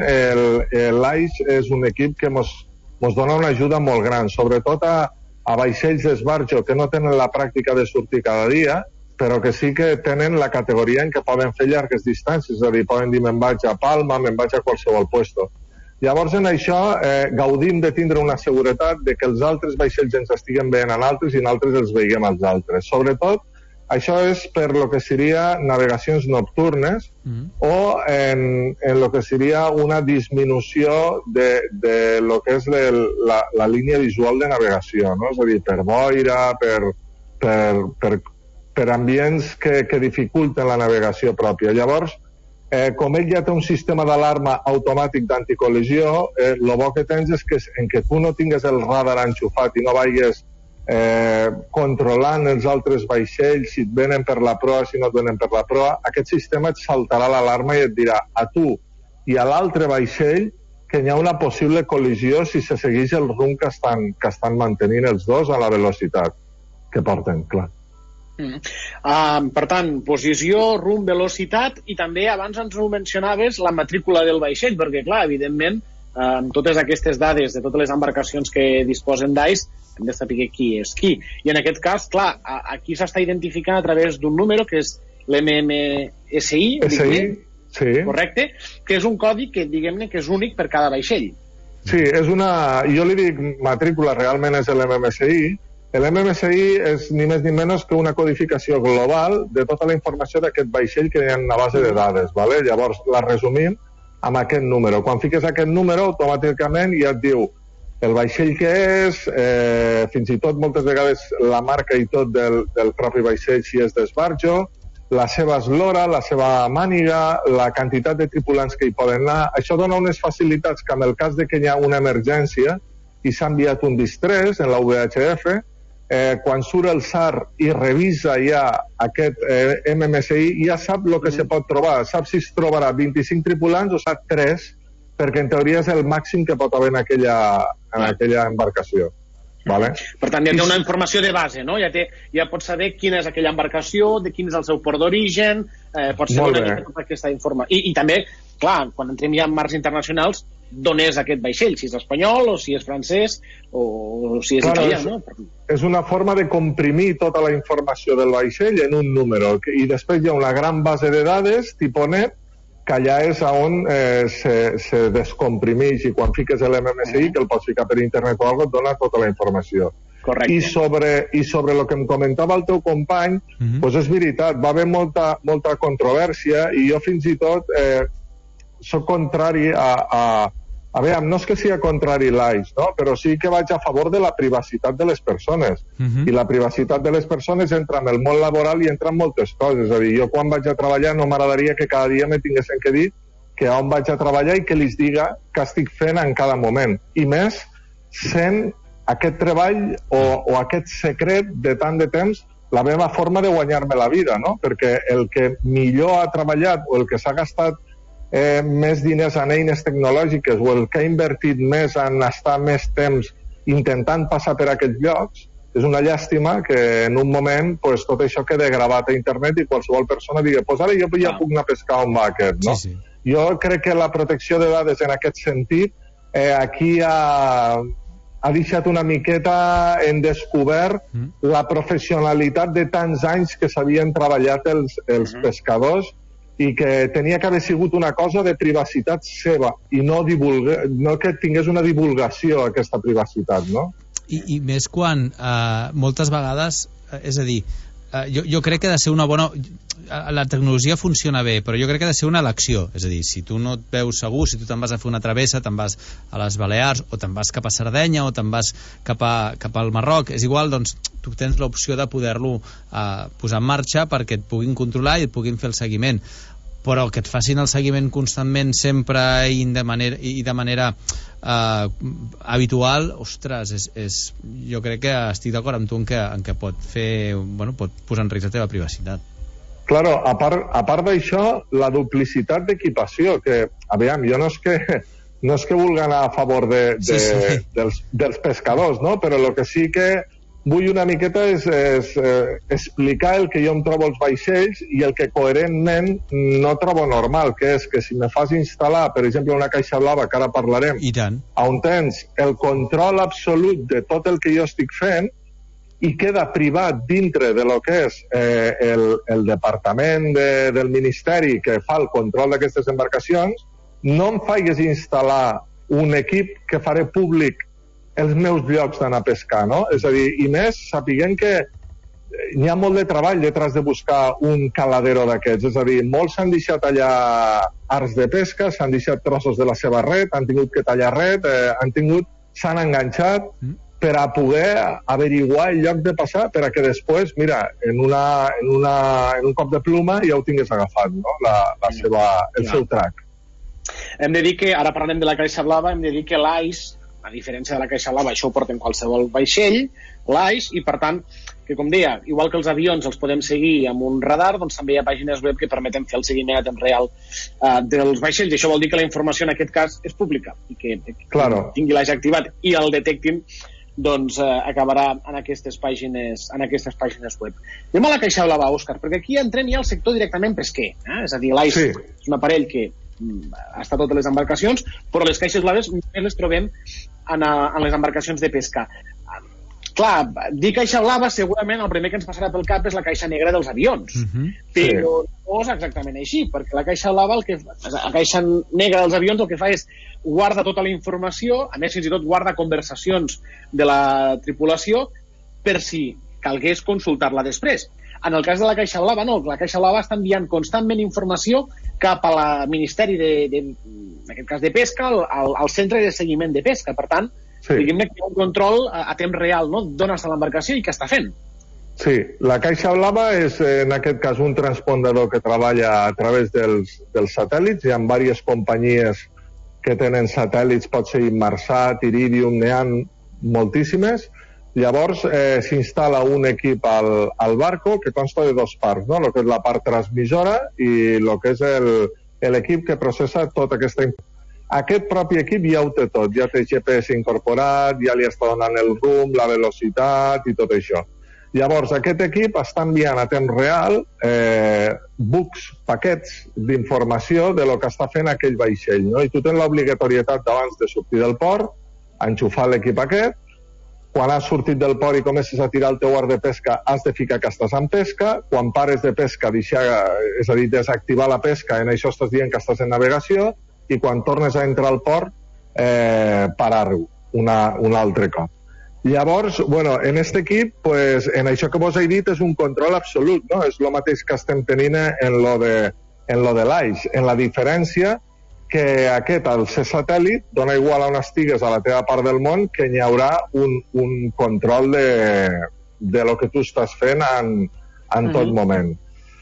l'A I S és un equip que mos, mos dona una ajuda molt gran, sobretot a, a vaixells d'esbarjo que no tenen la pràctica de sortir cada dia, però que sí que tenen la categoria en què poden fer llargues distàncies, és a dir, poden dir me'n vaig a Palma, me'n vaig a qualsevol puesto. Llavors en això eh, gaudim de tindre una seguretat de que els altres vaixells ens estiguen veient en altres i nosaltres els veiem als altres. Sobretot, això és per lo que seria navegacions nocturnes mm. o en, en lo que seria una disminució de, de lo que és el, la, la línia visual de navegació, no? És a dir, per boira, per, per, per, per ambients que, que dificulten la navegació pròpia. Llavors, eh, com ell ja té un sistema d'alarma automàtic d'anticol·lisió, eh, lo bo que tens és que en que tu no tingues el radar enxufat i no vagis Eh, controlant els altres vaixells, si et venen per la proa, si no et venen per la proa, aquest sistema et saltarà l'alarma i et dirà a tu i a l'altre vaixell que hi ha una possible col·lisió si se segueix el rumb que estan, que estan mantenint els dos a la velocitat que porten, clar. Mm. Uh, per tant, posició, rumb, velocitat, i també abans ens ho mencionaves, la matrícula del vaixell, perquè clar, evidentment, uh, amb totes aquestes dades de totes les embarcacions que disposen d'A I S, hem de saber qui és qui. I en aquest cas, clar, aquí s'està identificant a través d'un número que és l'M M S I, S I, sí. Correcte? Que és un codi que, diguem-ne, que és únic per cada vaixell. Sí, és una... Jo li dic matrícula, realment és l'M M S I. L'M M S I és ni més ni menys que una codificació global de tota la informació d'aquest vaixell que hi ha en la base de dades, ¿vale? Llavors la resumim amb aquest número. Quan fiques aquest número, automàticament ja et diu el vaixell que és, eh, fins i tot moltes vegades la marca i tot del, del propi vaixell si és d'esbarjo, la seva eslora, la seva màniga, la quantitat de tripulants que hi poden anar. Això dona unes facilitats que en el cas de que hi ha una emergència i s'ha enviat un distrés en la V H F, eh, quan surt el S A R i revisa ja aquest eh, M M S I, ja sap el que mm. se pot trobar. Sap si es trobarà vint-i-cinc tripulants o sap tres, perquè en teoria és el màxim que pot haver en aquella, en aquella embarcació. Vale? Per tant, ja té una informació de base, no? Ja, té, ja pot saber quina és aquella embarcació, de quin és el seu port d'origen, eh, pot saber una mica tota aquesta informació. I, I també, clar, quan entrem ja en mars internacionals, d'on és aquest vaixell, si és espanyol o si és francès o si és claro, italià, no? És, és una forma de comprimir tota la informació del vaixell en un número, i després hi ha una gran base de dades, tipus net, que allà és on eh, se, se descomprimeix, i quan fiques l'M M S I, que el pots ficar per internet o alguna cosa, et dona tota la informació. Correcte. I sobre, i sobre el que em comentava el teu company, mm-hmm. doncs és veritat, va haver molta, molta controvèrsia, i jo fins i tot eh, soc contrari a... a A veure, no és que sigui contrari l'A I S, no? Però sí que vaig a favor de la privacitat de les persones. Uh-huh. I la privacitat de les persones entra en el món laboral i entra en moltes coses. És a dir, jo quan vaig a treballar no m'agradaria que cada dia me tinguessin que dir que on vaig a treballar i que li diga què estic fent en cada moment. I més, sent aquest treball o, o aquest secret de tant de temps la meva forma de guanyar-me la vida, no? Perquè el que millor ha treballat o el que s'ha gastat Eh, més diners en eines tecnològiques o el que ha invertit més en estar més temps intentant passar per aquests llocs. És una llàstima que en un moment pues, tot això quede gravat a internet i qualsevol persona digui pues ara jo ja puc anar a pescar on va aquest, no? Sí, sí. Jo crec que la protecció de dades en aquest sentit eh, aquí ha, ha deixat una miqueta en descobert mm. la professionalitat de tants anys que s'havien treballat els, els mm. pescadors i que tenia que haver sigut una cosa de privacitat seva i no, divulga, no que tingués una divulgació aquesta privacitat, no? I, i més quan eh, moltes vegades, eh, és a dir, eh, jo, jo crec que ha de ser una bona... La tecnologia funciona bé, però jo crec que ha de ser una elecció. És a dir, si tu no et veus segur, si tu te'n vas a fer una travessa, te'n vas a les Balears, o te'n vas cap a Sardenya, o te'n vas cap, a, cap al Marroc, és igual, doncs tu tens l'opció de poder-lo eh, posar en marxa perquè et puguin controlar i et puguin fer el seguiment. Però que et facin el seguiment constantment sempre i de manera, i de manera eh, habitual, ostres, és, és, jo crec que estic d'acord amb tu en que, en que pot fer, bueno, pot posar en risc la teva privacitat. Claro, a part, a part d'això, la duplicitat d'equipació, que, aviam, jo no és que no és que vulgui anar a favor de, de, sí, sí. Dels, dels pescadors, no? Però el que sí que vull una miqueta és, és eh, explicar el que jo em trobo als vaixells i el que coherentment no trobo normal, que és que si me fas instal·lar, per exemple, una caixa blava, que ara parlarem, I tant. on tens el control absolut de tot el que jo estic fent i queda privat dintre de lo que és eh, el, el departament de, del Ministeri que fa el control d'aquestes embarcacions, no em faigues instal·lar un equip que faré públic els meus llocs d'anar a pescar, no? És a dir, i més, sapiguem que n'hi ha molt de treball detrás de buscar un caladero d'aquests, és a dir, molts s'han deixat allà arts de pesca, s'han deixat trossos de la seva red, han tingut que tallar red, eh, han tingut, s'han enganxat mm. per a poder averiguar el lloc de passar, per a que després, mira, en, una, en, una, en un cop de pluma ja ho tingués agafat, no? La, la seva, el ja. seu trac. Hem de dir que, ara parlem de la caixa blava, hem de dir que l'A I S, a diferència de la caixa blava, això ho porta en qualsevol vaixell, l'A I S, i per tant, que com deia, igual que els avions els podem seguir amb un radar, doncs també hi ha pàgines web que permeten fer el seguiment a temps real uh, dels vaixells, i això vol dir que la informació en aquest cas és pública, i que, que claro. tingui l'A I S activat i el detectin, doncs uh, acabarà en aquestes pàgines en aquestes pàgines web. Anem a la caixa blava, Òscar, perquè aquí entrem ja al sector directament pesquer, eh? És a dir, l'A I S sí. és un aparell que està a totes les embarcacions, però les caixes blaves només les trobem en, en les embarcacions de pesca. Clar, dir caixa blava segurament el primer que ens passarà pel cap és la caixa negra dels avions, uh-huh. però sí. no és exactament així, perquè la caixa blava, el que, la caixa negra dels avions el que fa és guarda tota la informació, a més fins i tot guarda conversacions de la tripulació per si calgués consultar-la després. En el cas de la caixa blava, no, la caixa blava està enviant constantment informació cap al Ministeri de, de, en aquest cas de pesca, al, al centre de seguiment de pesca. Per tant, sí. diguem-ne que hi ha un control a, a temps real, no? D'on està l'embarcació i què està fent. Sí, la caixa blava és en aquest cas un transpondedor que treballa a través dels, dels satèl·lits. Hi ha diverses companyies que tenen satèl·lits, pot ser Inmarsat, Iridium, n'hi ha moltíssimes. Llavors eh, s'instal·la un equip al, al barco que consta de dos parts, no? El que és la part transmissora i el que és l'equip que processa tota aquesta informació. Aquest propi equip ja ho té tot, ja té G P S incorporat, ja li està donant el rumb, la velocitat i tot això. Llavors aquest equip està enviant a temps real eh, books, paquets d'informació de lo que està fent aquell vaixell, no? I tu tens l'obligatorietat d'abans de sortir del port, enxufar l'equip aquest. Quan has sortit del port i comences a tirar el teu art de pesca, has de ficar que estàs en pesca. Quan pares de pesca, deixar, és a dir, desactivar la pesca, en això estàs dient que estàs en navegació, i quan tornes a entrar al port, eh, parar-ho una, un altre cop. Llavors, bueno, en aquest equip, pues, en això que vos he dit, és un control absolut, no? És el mateix que estem tenint en lo de, en lo de l'A I S. En la diferència que aquest, al ser satèl·lit, dona igual on estigues a la teva part del món, que hi haurà un, un control de, de lo que tu estàs fent en, en tot uh-huh. moment.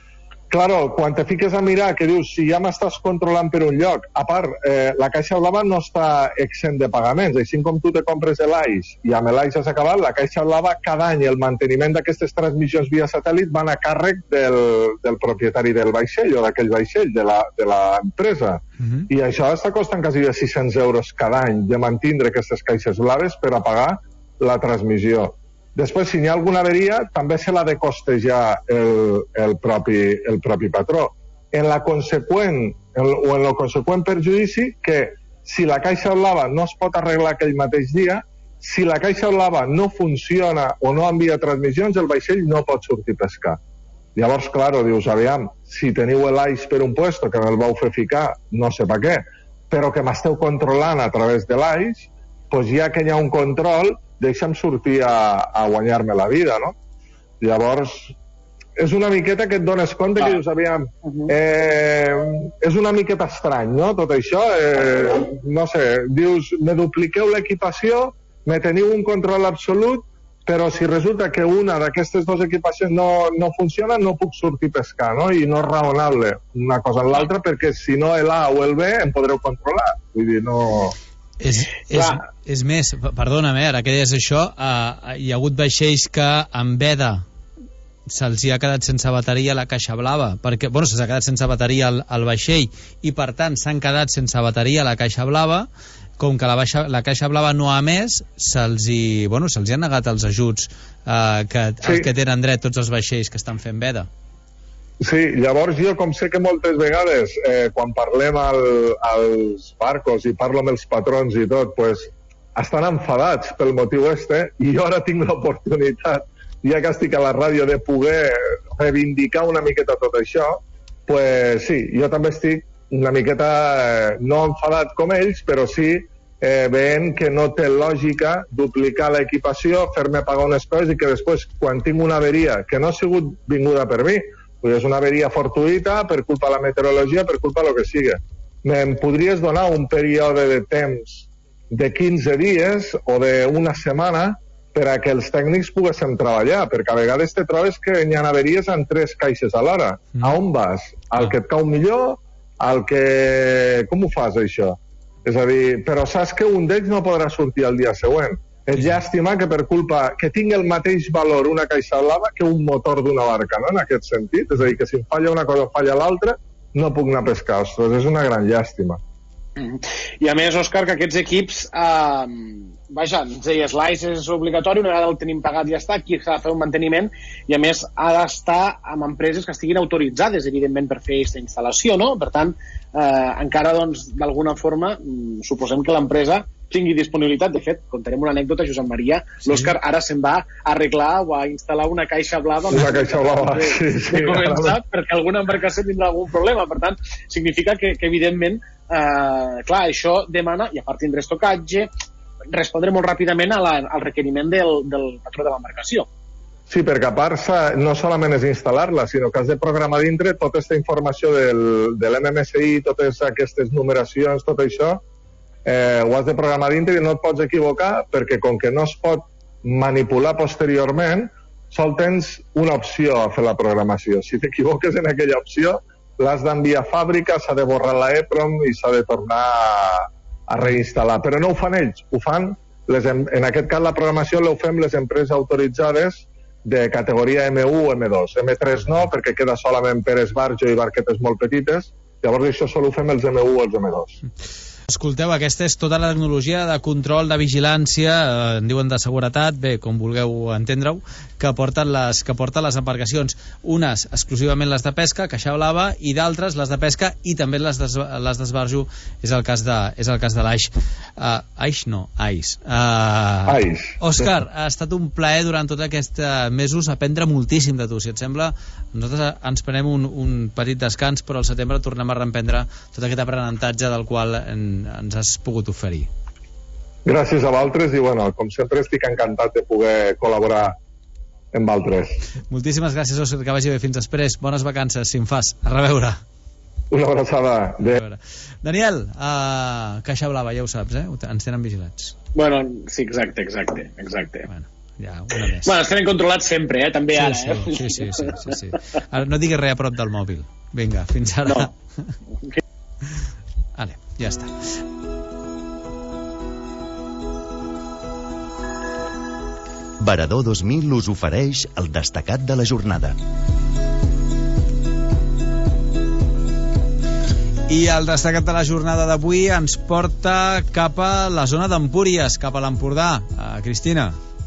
Claro, quan te fiques a mirar que dius, si ja m'estàs controlant per un lloc, a part, eh, la caixa blava no està exempt de pagaments, així com tu te compres l'A I S i amb l'A I S has acabat, la caixa blava cada any el manteniment d'aquestes transmissions via satèl·lit van a càrrec del, del propietari del vaixell o d'aquell vaixell, de l'empresa. Uh-huh. I això està costant quasi de sis-cents euros cada any de mantindre aquestes caixes blaves per a pagar la transmissió. Després, si hi ha alguna averia, també se l'ha de costejar el, el, propi, el propi patró. En la conseqüent, el, o en el conseqüent perjudici que si la caixa blava no es pot arreglar aquell mateix dia, si la caixa blava no funciona o no envia transmissions, el vaixell no pot sortir a pescar. Llavors, claro, dius, aviam, si teniu l'A I S per un puesto que me'l vau fer ficar, no sé per què, però que m'esteu controlant a través de l'A I S, doncs ja que hi ha un control, deixa'm sortir a, a guanyar-me la vida, no? Llavors, és una miqueta que et dones compte que dius, aviam, eh, és una miqueta estrany, no?, tot això. Eh, no sé, dius, me dupliqueu l'equipació, me teniu un control absolut, però si resulta que una d'aquestes dues equipacions no, no funciona, no puc sortir a pescar, no? I no és raonable una cosa en l'altra, perquè si no l'A o el B em podreu controlar. Vull dir, no... És, és, és més, perdona'm, eh, ara que deies això, eh, hi ha hagut vaixells que en veda se'ls ha quedat sense bateria la caixa blava, perquè, bueno, se'ls ha quedat sense bateria el, el vaixell, i per tant s'han quedat sense bateria la caixa blava. Com que la, baixa, la caixa blava no ha emès, se'ls hi, bueno, se'ls hi han negat els ajuts eh, que, sí. els que tenen dret tots els vaixells que estan fent veda. Sí, llavors jo, com sé que moltes vegades eh, quan parlem al, als barcos i parlo amb els patrons i tot, pues, estan enfadats pel motiu este, i jo ara tinc l'oportunitat, ja que estic a la ràdio, de poder reivindicar una miqueta tot això. Pues sí, jo també estic una miqueta eh, no enfadat com ells, però sí eh, veient que no té lògica duplicar l'equipació, fer-me pagar unes coses i que després, quan tinc una averia que no ha sigut vinguda per mi, és una averia fortuïta per culpa de la meteorologia, per culpa de lo que sigui, em podries donar un període de temps de quinze dies o d'una setmana per a que els tècnics poguessin treballar, perquè a vegades te trobes que hi ha averies en tres caixes alhora. Mm. A on vas? Al que et cau millor? Al que... Com ho fas, això? És a dir, però saps que un d'ells no podrà sortir el dia següent. És llàstima que per culpa... que tingui el mateix valor una caixa blava que un motor d'una barca, no?, en aquest sentit. És a dir, que si em falla una cosa o falla l'altra, no puc anar a pescar. Ostres, és una gran llàstima. Mm. I a més, Òscar, que aquests equips... Eh... Vaja, ens deies, l'A I S és obligatori, una vegada el tenim pagat ja està, aquí s'ha de fer un manteniment, i a més ha d'estar amb empreses que estiguin autoritzades, evidentment, per fer aquesta instal·lació, no? Per tant, eh, encara, doncs, d'alguna forma, suposem que l'empresa tingui disponibilitat. De fet, contarem una anècdota, Josep Maria, sí. L'Òscar ara se'n va a arreglar o a instal·lar una caixa blava, una caixa blava, de, sí, sí, de començar, perquè alguna embarcació tindrà algun problema. Per tant, significa que, que evidentment, eh, clar, això demana, i a part tindrà estocatge, respondre molt ràpidament a la, al requeriment del, del patró de l'embarcació. Sí, perquè a part no solament és instal·lar-la, sinó que has de programar dintre tota aquesta informació del, de l'M M S I, totes aquestes numeracions, tot això, eh, ho has de programar dintre i no et pots equivocar, perquè com que no es pot manipular posteriorment, sol tens una opció a fer la programació. Si t'equivoques en aquella opció, l'has d'enviar a fàbrica, s'ha de borrar la EPROM i s'ha de tornar a a reinstal·lar, però no ho fan ells, ho fan, les, en aquest cas la programació l'ho fem les empreses autoritzades de categoria M u o M dos, M tres no, perquè queda solament per esbarjo i barquetes molt petites, llavors això sol ho fem els M u o els M dos. Escolteu, aquesta és tota la tecnologia de control, de vigilància, eh, en diuen de seguretat, bé, com vulgueu entendre-ho, que porten les, que porten les embarcacions. Unes exclusivament les de pesca, caixa blava, i d'altres les de pesca i també les d'esbarjo, és el cas de, és el cas de l'Aix. Uh, Aix no, Ais. Uh, Ais. Òscar, ha estat un plaer durant tots aquests mesos aprendre moltíssim de tu. Si et sembla, nosaltres ens prenem un, un petit descans, però al setembre tornem a reemprendre tot aquest aprenentatge del qual en, ens has pogut oferir. Gràcies a vosaltres i, bueno, com sempre estic encantat de poder col·laborar amb vosaltres. Moltíssimes gràcies, Òscar, que vagi bé. Fins després. Bones vacances, si en fas. A reveure. Una abraçada. De... Daniel, uh, caixa blava, ja ho saps, eh? Ens tenen vigilats. Bueno, sí, exacte, exacte, exacte. Bueno, ja, una més. Bueno, ens tenen controlats sempre, eh? També sí, ara, sí, eh? Sí, sí, sí, sí, sí. Ara no diguis res a prop del mòbil. Vinga, fins ara. No. Vale, ja està. Varador dos mil us ofereix el destacat de la jornada. I el destacat de la jornada d'avui ens porta cap a la zona d'Empúries, cap a l'Empordà. Uh, Cristina.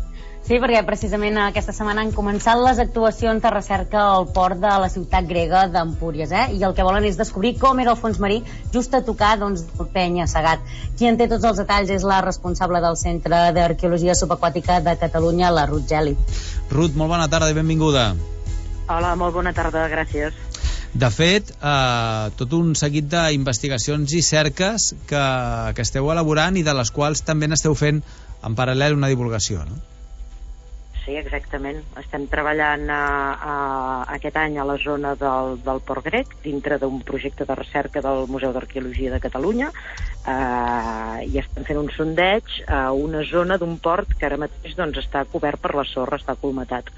Sí, perquè precisament aquesta setmana han començat les actuacions de recerca al port de la ciutat grega d'Empúries, eh? I el que volen és descobrir com era el fons marí just a tocar, doncs, del penya-segat. Qui en té tots els detalls és la responsable del Centre d'Arqueologia Subaquàtica de Catalunya, la Ruth Geli. Ruth, molt bona tarda i benvinguda. Hola, molt bona tarda, gràcies. De fet, eh, tot un seguit d'investigacions i cerques que, que esteu elaborant i de les quals també n'esteu fent en paral·lel una divulgació, no? Sí, exactament. Estem treballant a, a, aquest any a la zona del, del Port Grec, dintre d'un projecte de recerca del Museu d'Arqueologia de Catalunya, eh, i estem fent un sondeig a una zona d'un port que ara mateix doncs, està cobert per la sorra, està colmatat.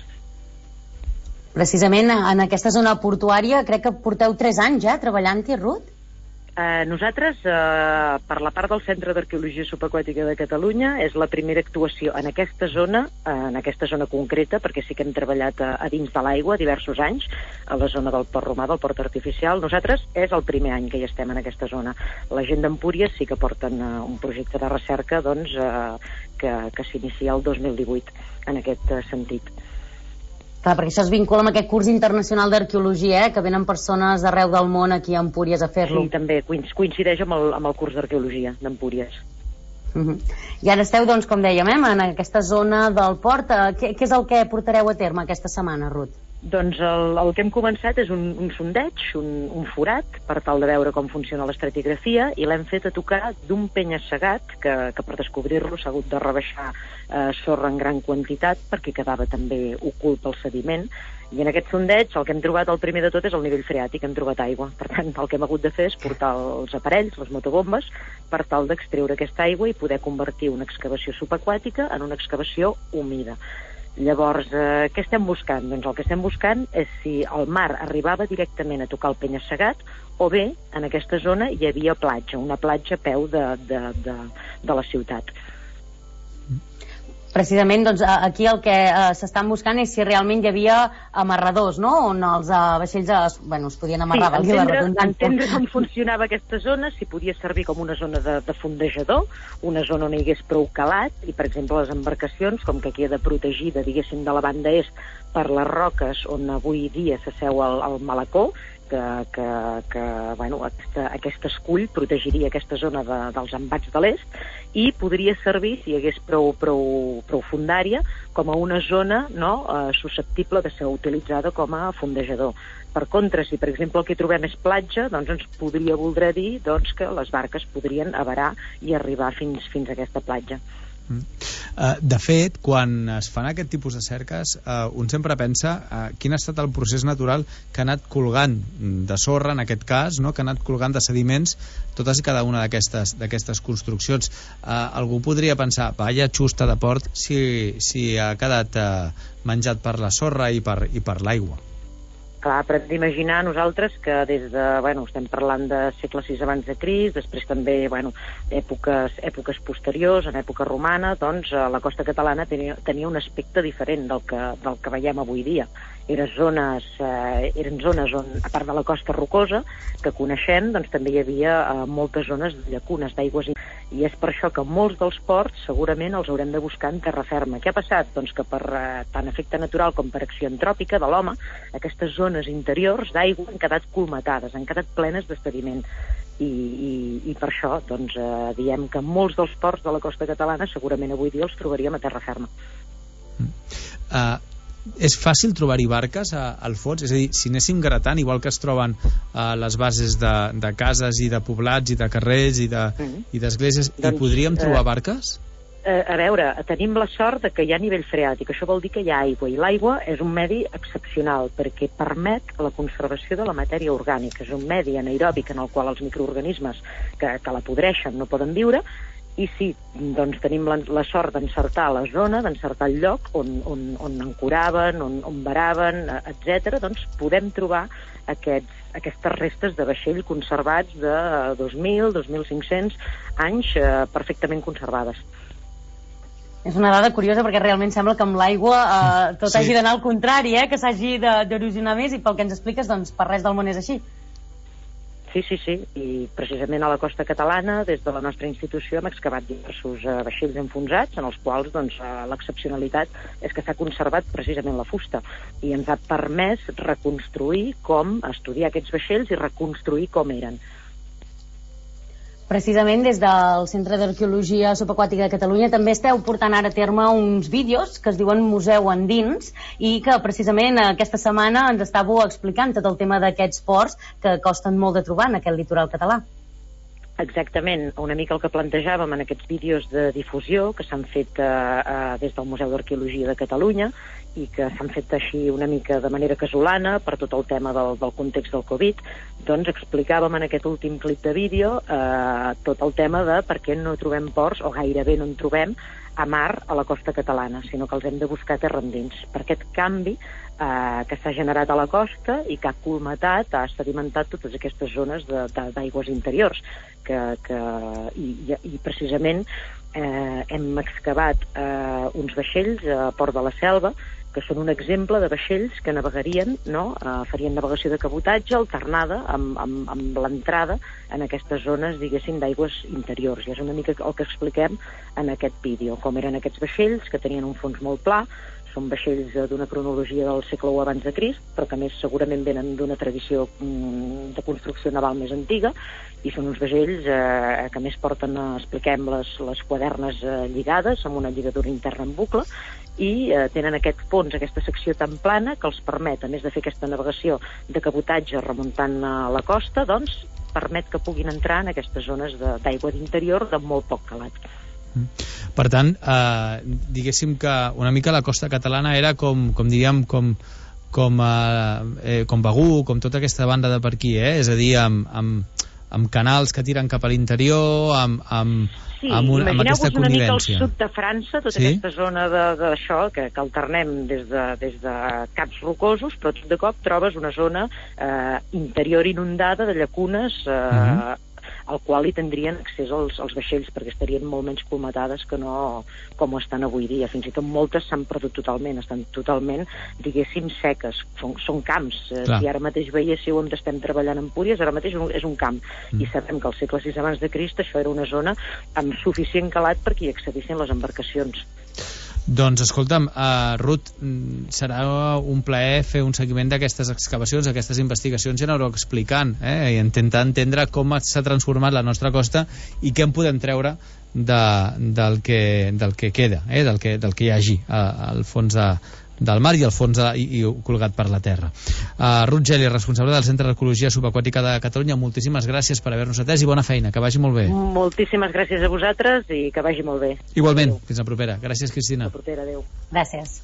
Precisament en aquesta zona portuària crec que porteu tres anys ja treballant-hi, Ruth? Eh, nosaltres, eh, per la part del Centre d'Arqueologia Subaquàtica de Catalunya, és la primera actuació en aquesta zona, eh, en aquesta zona concreta, perquè sí que hem treballat a, a dins de l'aigua diversos anys, a la zona del Port Romà, del Port Artificial. Nosaltres és el primer any que hi estem en aquesta zona. La gent d'Empúries sí que porten eh, un projecte de recerca doncs, eh, que, que s'inicia el dos mil divuit en aquest eh, sentit. Clar, perquè això es vincula amb aquest curs internacional d'arqueologia, eh? Que venen persones d'arreu del món aquí a Empúries a fer-lo. Sí, també coincideix amb el, amb el curs d'arqueologia d'Empúries. Uh-huh. I ara esteu, doncs, com dèiem, eh, en aquesta zona del port. Què, què és el que portareu a terme aquesta setmana, Ruth? Doncs el, el que hem començat és un, un sondeig, un, un forat, per tal de veure com funciona l'estratigrafia, i l'hem fet a tocar d'un penya-segat que, que per descobrir-lo s'ha hagut de rebaixar eh, sorra en gran quantitat perquè quedava també ocult pel sediment, i en aquest sondeig el que hem trobat el primer de tot és el nivell freàtic, hem trobat aigua. Per tant, el que hem hagut de fer és portar els aparells, les motobombes, per tal d'extreure aquesta aigua i poder convertir una excavació subaquàtica en una excavació humida. Llavors, eh, què estem buscant? Doncs el que estem buscant és si el mar arribava directament a tocar el penya-segat o bé, en aquesta zona, hi havia platja, una platja a peu de, de, de, de la ciutat. Precisament, doncs, aquí el que eh, s'estan buscant és si realment hi havia amarradors, no?, on els eh, vaixells es, bueno, es podien amarrar. Sí, entendre, entendre com funcionava aquesta zona, si podia servir com una zona de, de fondejador, una zona on hi hagués prou calat, i, per exemple, les embarcacions, com que queda protegida, diguéssim, de la banda est per les roques on avui dia s'asseu el, el malacó, que, que, que bueno, aquesta, aquest escull protegiria aquesta zona de, dels embats de l'est, i podria servir, si hi hagués prou, prou, prou fondària, com a una zona, no, eh, susceptible de ser utilitzada com a fondejador. Per contra, si per exemple el que trobem és platja, doncs ens podria voldre dir doncs, que les barques podrien avarar i arribar fins, fins a aquesta platja. Mm. Uh, de fet, quan es fan aquest tipus de cerques, uh, un sempre pensa uh, quin ha estat el procés natural que ha anat colgant de sorra, en aquest cas, no? Que ha anat colgant de sediments totes i cada una d'aquestes d'aquestes construccions. Uh, algú podria pensar, vaya xusta de port si, si ha quedat uh, menjat per la sorra i per, i per l'aigua. Clar, però hem d'imaginar nosaltres que des de, bueno, estem parlant de segle sis abans de Crist, després també, bueno, èpoques, èpoques posteriors, en època romana, doncs la costa catalana tenia, tenia un aspecte diferent del que, del que veiem avui dia. Eren zones, eh, eren zones on, a part de la costa rocosa, que coneixem, doncs també hi havia eh, moltes zones de llacunes, d'aigües, i, i és per això que molts dels ports segurament els haurem de buscar en terra ferma. Què ha passat? Doncs que per eh, tant efecte natural com per acció antròpica de l'home, aquestes zones interiors d'aigua han quedat colmatades, han quedat plenes de sediment. I, i, i per això doncs, eh, diem que molts dels ports de la costa catalana segurament avui dia els trobaríem a terra ferma. Mm. Uh... És fàcil trobar-hi barques a, al fons? És a dir, si anéssim gratant, igual que es troben a les bases de, de cases i de poblats i de carrers i d'esglésies, de, mm-hmm. hi podríem trobar eh, barques? Eh, a veure, tenim la sort de que hi ha nivell freàtic. Això vol dir que hi ha aigua, i l'aigua és un medi excepcional perquè permet la conservació de la matèria orgànica. És un medi anaeròbic en el qual els microorganismes que, que la podreixen no poden viure. I sí, doncs tenim la, la sort d'encertar la zona, d'encertar el lloc on, on, on ancoraven, on, on varaven, etcètera. Doncs podem trobar aquests, aquestes restes de vaixell conservats de dos mil, dos mil cinc-cents anys eh, perfectament conservades. És una dada curiosa perquè realment sembla que amb l'aigua eh, tot sí. hagi d'anar al contrari, eh? Que s'hagi d'erosionar més, i pel que ens expliques, doncs per res del món és així. Sí, sí, sí, i precisament a la costa catalana, des de la nostra institució, hem excavat diversos uh, vaixells enfonsats, en els quals doncs, uh, l'excepcionalitat és que s'ha conservat precisament la fusta, i ens ha permès reconstruir com, estudiar aquests vaixells i reconstruir com eren. Precisament des del Centre d'Arqueologia Subaquàtica de Catalunya també esteu portant ara a terme uns vídeos que es diuen Museu Endins i que precisament aquesta setmana ens estàveu explicant tot el tema d'aquests ports que costen molt de trobar en aquest litoral català. Exactament, una mica el que plantejàvem en aquests vídeos de difusió que s'han fet eh, eh, des del Museu d'Arqueologia de Catalunya i que s'han fet així una mica de manera casolana per tot el tema del, del context del Covid, doncs explicàvem en aquest últim clip de vídeo eh, tot el tema de per què no trobem ports, o gairebé no en trobem, a mar a la costa catalana, sinó que els hem de buscar terra endins. Per aquest canvi eh, que s'ha generat a la costa i que ha colmatat, ha sedimentat totes aquestes zones d'aigües interiors, que, que, i, i, i precisament eh, hem excavat eh, uns vaixells a Port de la Selva, que són un exemple de vaixells que navegarien, no? eh, farien navegació de cabotatge alternada amb, amb, amb l'entrada en aquestes zones, diguéssim, d'aigües interiors. I és una mica el que expliquem en aquest vídeo, com eren aquests vaixells, que tenien un fons molt pla, són vaixells d'una cronologia del segle u abans de Crist, però que més segurament venen d'una tradició mm, de construcció naval més antiga, i són uns vaixells eh, que més porten, eh, expliquem, les, les quadernes eh, lligades amb una lligadura interna en bucle, i eh, tenen aquest fons, aquesta secció tan plana que els permet, a més de fer aquesta navegació de cabotatge remuntant a la costa, doncs permet que puguin entrar en aquestes zones d'aigua d'interior de molt poc calat. Per tant, eh, diguéssim que una mica la costa catalana era com, com diríem, com, com, eh, com Begur, com tota aquesta banda de per aquí, eh? És a dir, amb, amb, amb canals que tiren cap a l'interior, amb, amb, sí, amb, un, amb aquesta una mica el connivència. sud de França, tota sí? aquesta zona d'això, que, que alternem des de, des de caps rocosos, però tot de cop trobes una zona eh, interior inundada de llacunes eh, uh-huh. al qual hi tindrien accés els, els vaixells, perquè estarien molt menys colmatades que no com ho estan avui dia. Fins i tot moltes s'han perdut totalment, estan totalment, diguéssim, seques. Són, són camps. Clar. Si ara mateix veiéssiu on estem treballant en Púries, ara mateix és un camp. Mm. I sabem que al segle sis abans de Crist això era una zona amb suficient calat perquè hi accedissin les embarcacions. Doncs escolta'm, uh, Ruth, serà un plaer fer un seguiment d'aquestes excavacions, d'aquestes investigacions, i anar-ho explicant, eh? I intentar entendre com s'ha transformat la nostra costa i què en podem treure de, del, que, del que queda, eh? del, que, del que hi hagi al fons de, del mar i al fons de, i, i colgat per la terra. uh, Ruth Geli, responsable del Centre d'Arqueologia Subaquàtica de Catalunya, moltíssimes gràcies per haver-nos atès i bona feina, que vagi molt bé. Moltíssimes gràcies a vosaltres i que vagi molt bé. Igualment, adeu. Fins la propera. Gràcies, Cristina. Fins la propera, adeu. Gràcies.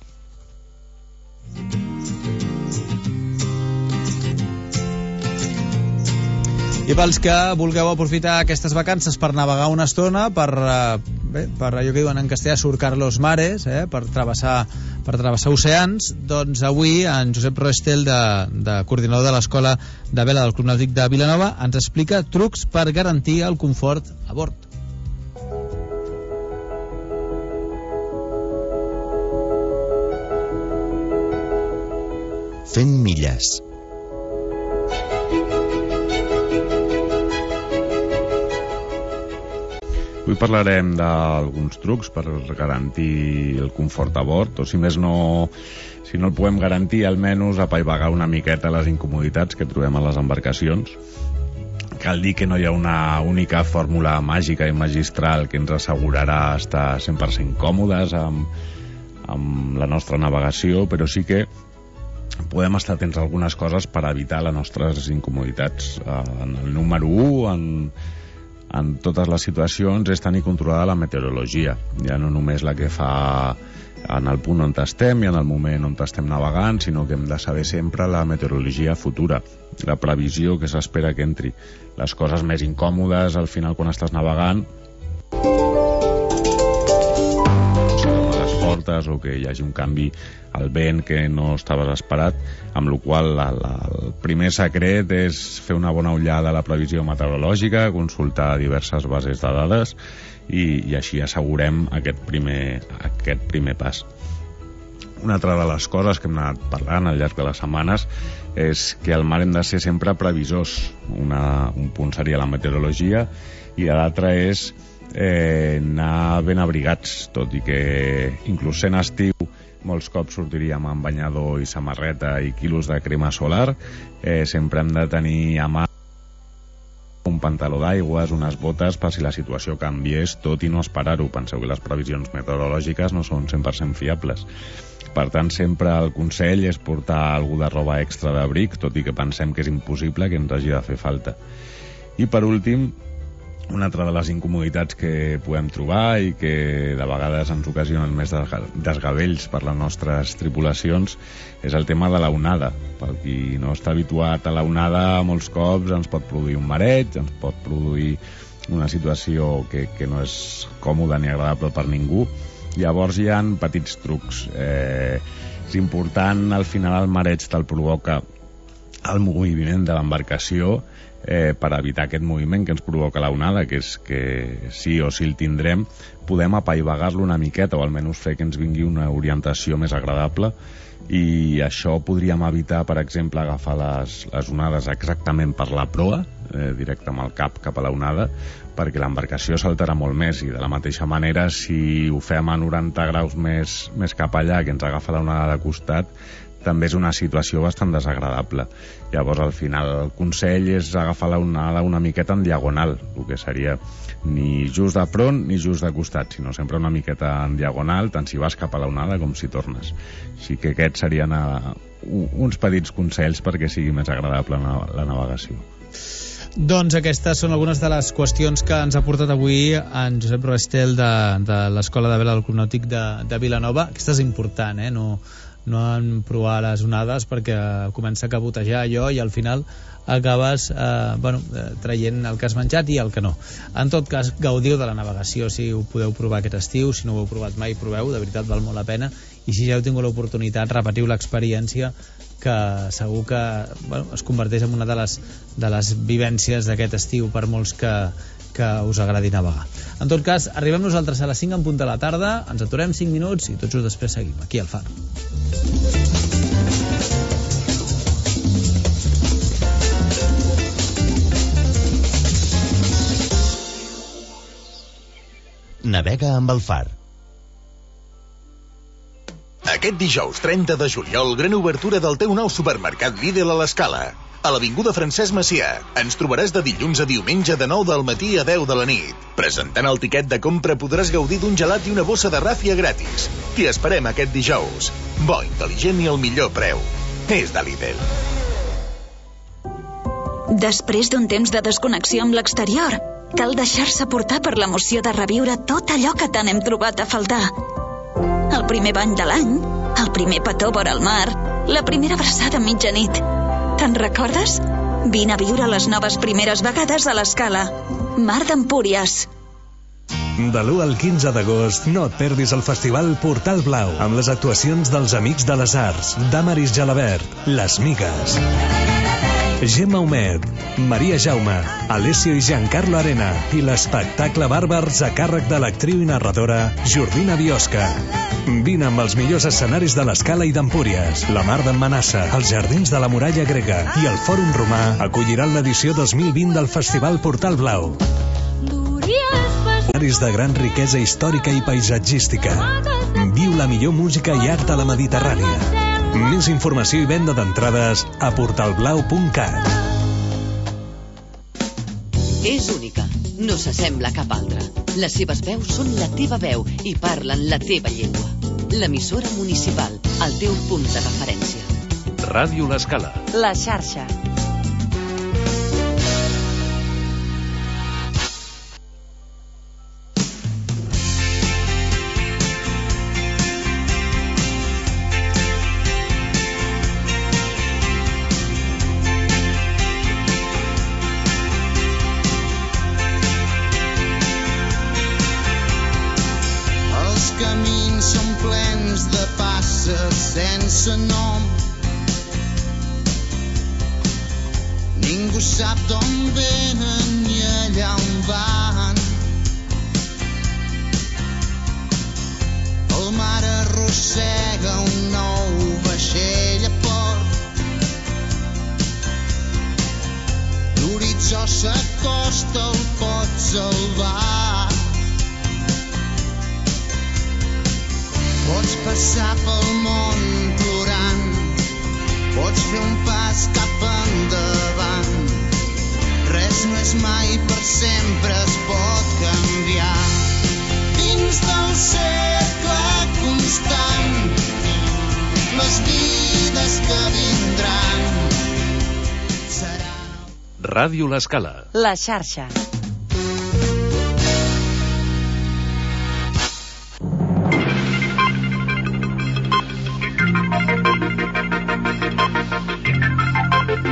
I pels que vulgueu aprofitar aquestes vacances per navegar una estona, per, eh, bé, per allò que diuen en castellà surcar los mares, eh, per travessar per travessar oceans, doncs avui en Josep Roestel, de, de coordinador de l'Escola de Vela del Club Nàutic de Vilanova, ens explica trucs per garantir el confort a bord. Fent milles. Avui parlarem d'alguns trucs per garantir el confort a bord, o si més no, si no el podem garantir, almenys apaivagar una miqueta les incomoditats que trobem a les embarcacions. Cal dir que no hi ha una única fórmula màgica i magistral que ens assegurarà estar cent per cent còmodes amb, amb la nostra navegació, però sí que podem estar atents a algunes coses per evitar les nostres incomoditats. En el número u, en en totes les situacions, és tenir controlada la meteorologia, ja no només la que fa en el punt on estem i en el moment on estem navegant, sinó que hem de saber sempre la meteorologia futura, la previsió que s'espera que entri. Les coses més incòmodes al final quan estàs navegant, fortes o que hi hagi un canvi al vent que no estaves esperat, amb la qual la, la, el primer secret és fer una bona ullada a la previsió meteorològica, consultar diverses bases de dades i, i així assegurem aquest primer, aquest primer pas. Una altra de les coses que hem anat parlant al llarg de les setmanes és que al mar hem de ser sempre previsors. Una, un punt seria la meteorologia i l'altre és eh, anar ben abrigats, tot i que inclús sent estiu molts cops sortiríem amb banyador i samarreta i quilos de crema solar. Eh, sempre hem de tenir a mà un pantaló d'aigües, unes botes, per si la situació canviés, tot i no esperar-ho. Penseu que les previsions meteorològiques no són cent per cent fiables. Per tant, sempre el consell és portar algú de roba extra d'abric, tot i que pensem que és impossible que ens hagi de fer falta. I per últim, una altra de les incomoditats que podem trobar i que de vegades ens ocasionen més desgavells per les nostres tripulacions és el tema de la onada. Per qui no està habituat a la onada, molts cops ens pot produir un mareig, ens pot produir una situació que, que no és còmoda ni agradable per ningú. Llavors hi ha petits trucs. Eh, és important, al final el mareig te'l provoca el moviment de l'embarcació, eh, per evitar aquest moviment que ens provoca la onada, que és que sí o sí el tindrem, podem apaivagar-lo una miqueta o almenys fer que ens vingui una orientació més agradable, i això podríem evitar, per exemple, agafar les, les onades exactament per la proa, eh, directe amb el cap cap a la onada, perquè l'embarcació saltarà molt més, i de la mateixa manera, si ho fem a noranta graus més, més cap allà, que ens agafa la onada de costat, també és una situació bastant desagradable. Llavors, al final, el consell és agafar la onada una miqueta en diagonal, el que seria ni just de front ni just de costat, sinó sempre una miqueta en diagonal, tant si vas cap a la onada com si tornes. Així que aquests serien a, uns petits consells perquè sigui més agradable la navegació. Doncs aquestes són algunes de les qüestions que ens ha portat avui en Josep Roestel de, de l'Escola de Vela del Club Nàutic de, de Vilanova. Aquesta és important, eh? No, no en provar les onades perquè comença a cabotejar allò i al final acabes eh, bueno, traient el que has menjat i el que no. En tot cas, gaudiu de la navegació si ho podeu provar aquest estiu. Si no ho heu provat mai, proveu, de veritat val molt la pena, i si ja heu tingut l'oportunitat, repetiu l'experiència, que segur que bueno, es converteix en una de les, de les vivències d'aquest estiu per molts que, que us agradi navegar. En tot cas, arribem nosaltres a les cinc en punt de la tarda, ens aturem cinc minuts i tots just després seguim aquí al Far. Navega amb el Far. Aquest dijous trenta de juliol, gran obertura del teu nou supermercat Lidl a l'Escala. A l'Avinguda Francesc Macià. Ens trobaràs de dilluns a diumenge de nou del matí a deu de la nit. Presentant el tiquet de compra podràs gaudir d'un gelat i una bossa de ràfia gratis. T'hi esperem aquest dijous. Bo, intel·ligent i al millor preu. És de Lidl. Després d'un temps de desconnexió amb l'exterior, cal deixar-se portar per l'emoció de reviure tot allò que tant hem trobat a faltar. El primer bany de l'any, el primer petó vora el mar, la primera abraçada a mitjanit. Te'n recordes? Vine a viure les noves primeres vegades a l'Escala. Mar d'Empúries. De l'u al quinze d'agost no et perdis el Festival Portal Blau amb les actuacions dels Amics de les Arts, Damaris Jalabert, Les Migues, Gemma Humet, Maria Jaume, Alessio i Giancarlo Arena i l'espectacle Bàrbars a càrrec de l'actriu i narradora Jordina Biosca. Vine amb els millors escenaris de l'Escala i d'Empúries, la Mar d'en Manassa, els Jardins de la Muralla Grega i el Fòrum Romà acolliran l'edició dos mil vint del Festival Portal Blau. Escenaris de gran riquesa històrica i paisatgística. Viu la millor música i art a la Mediterrània. Més informació i venda d'entrades a portalblau punt cat. És única, no s'assembla a cap altra. Les seves veus són la teva veu i parlen la teva llengua. L'emissora municipal, el teu punt de referència. Ràdio L'Escala. La xarxa. Sense nom, ningú sap d'on venen ni allà on van. El mar arrossega arrossega un nou vaixell a port. L'horitzó s'acosta, el pot salvar. Pots passar pel món plorant, pots fer un pas cap endavant. Res no és mai per sempre, es pot canviar. Dins del cercle constant, les vides que vindran seran... Ràdio L'Escala. La xarxa.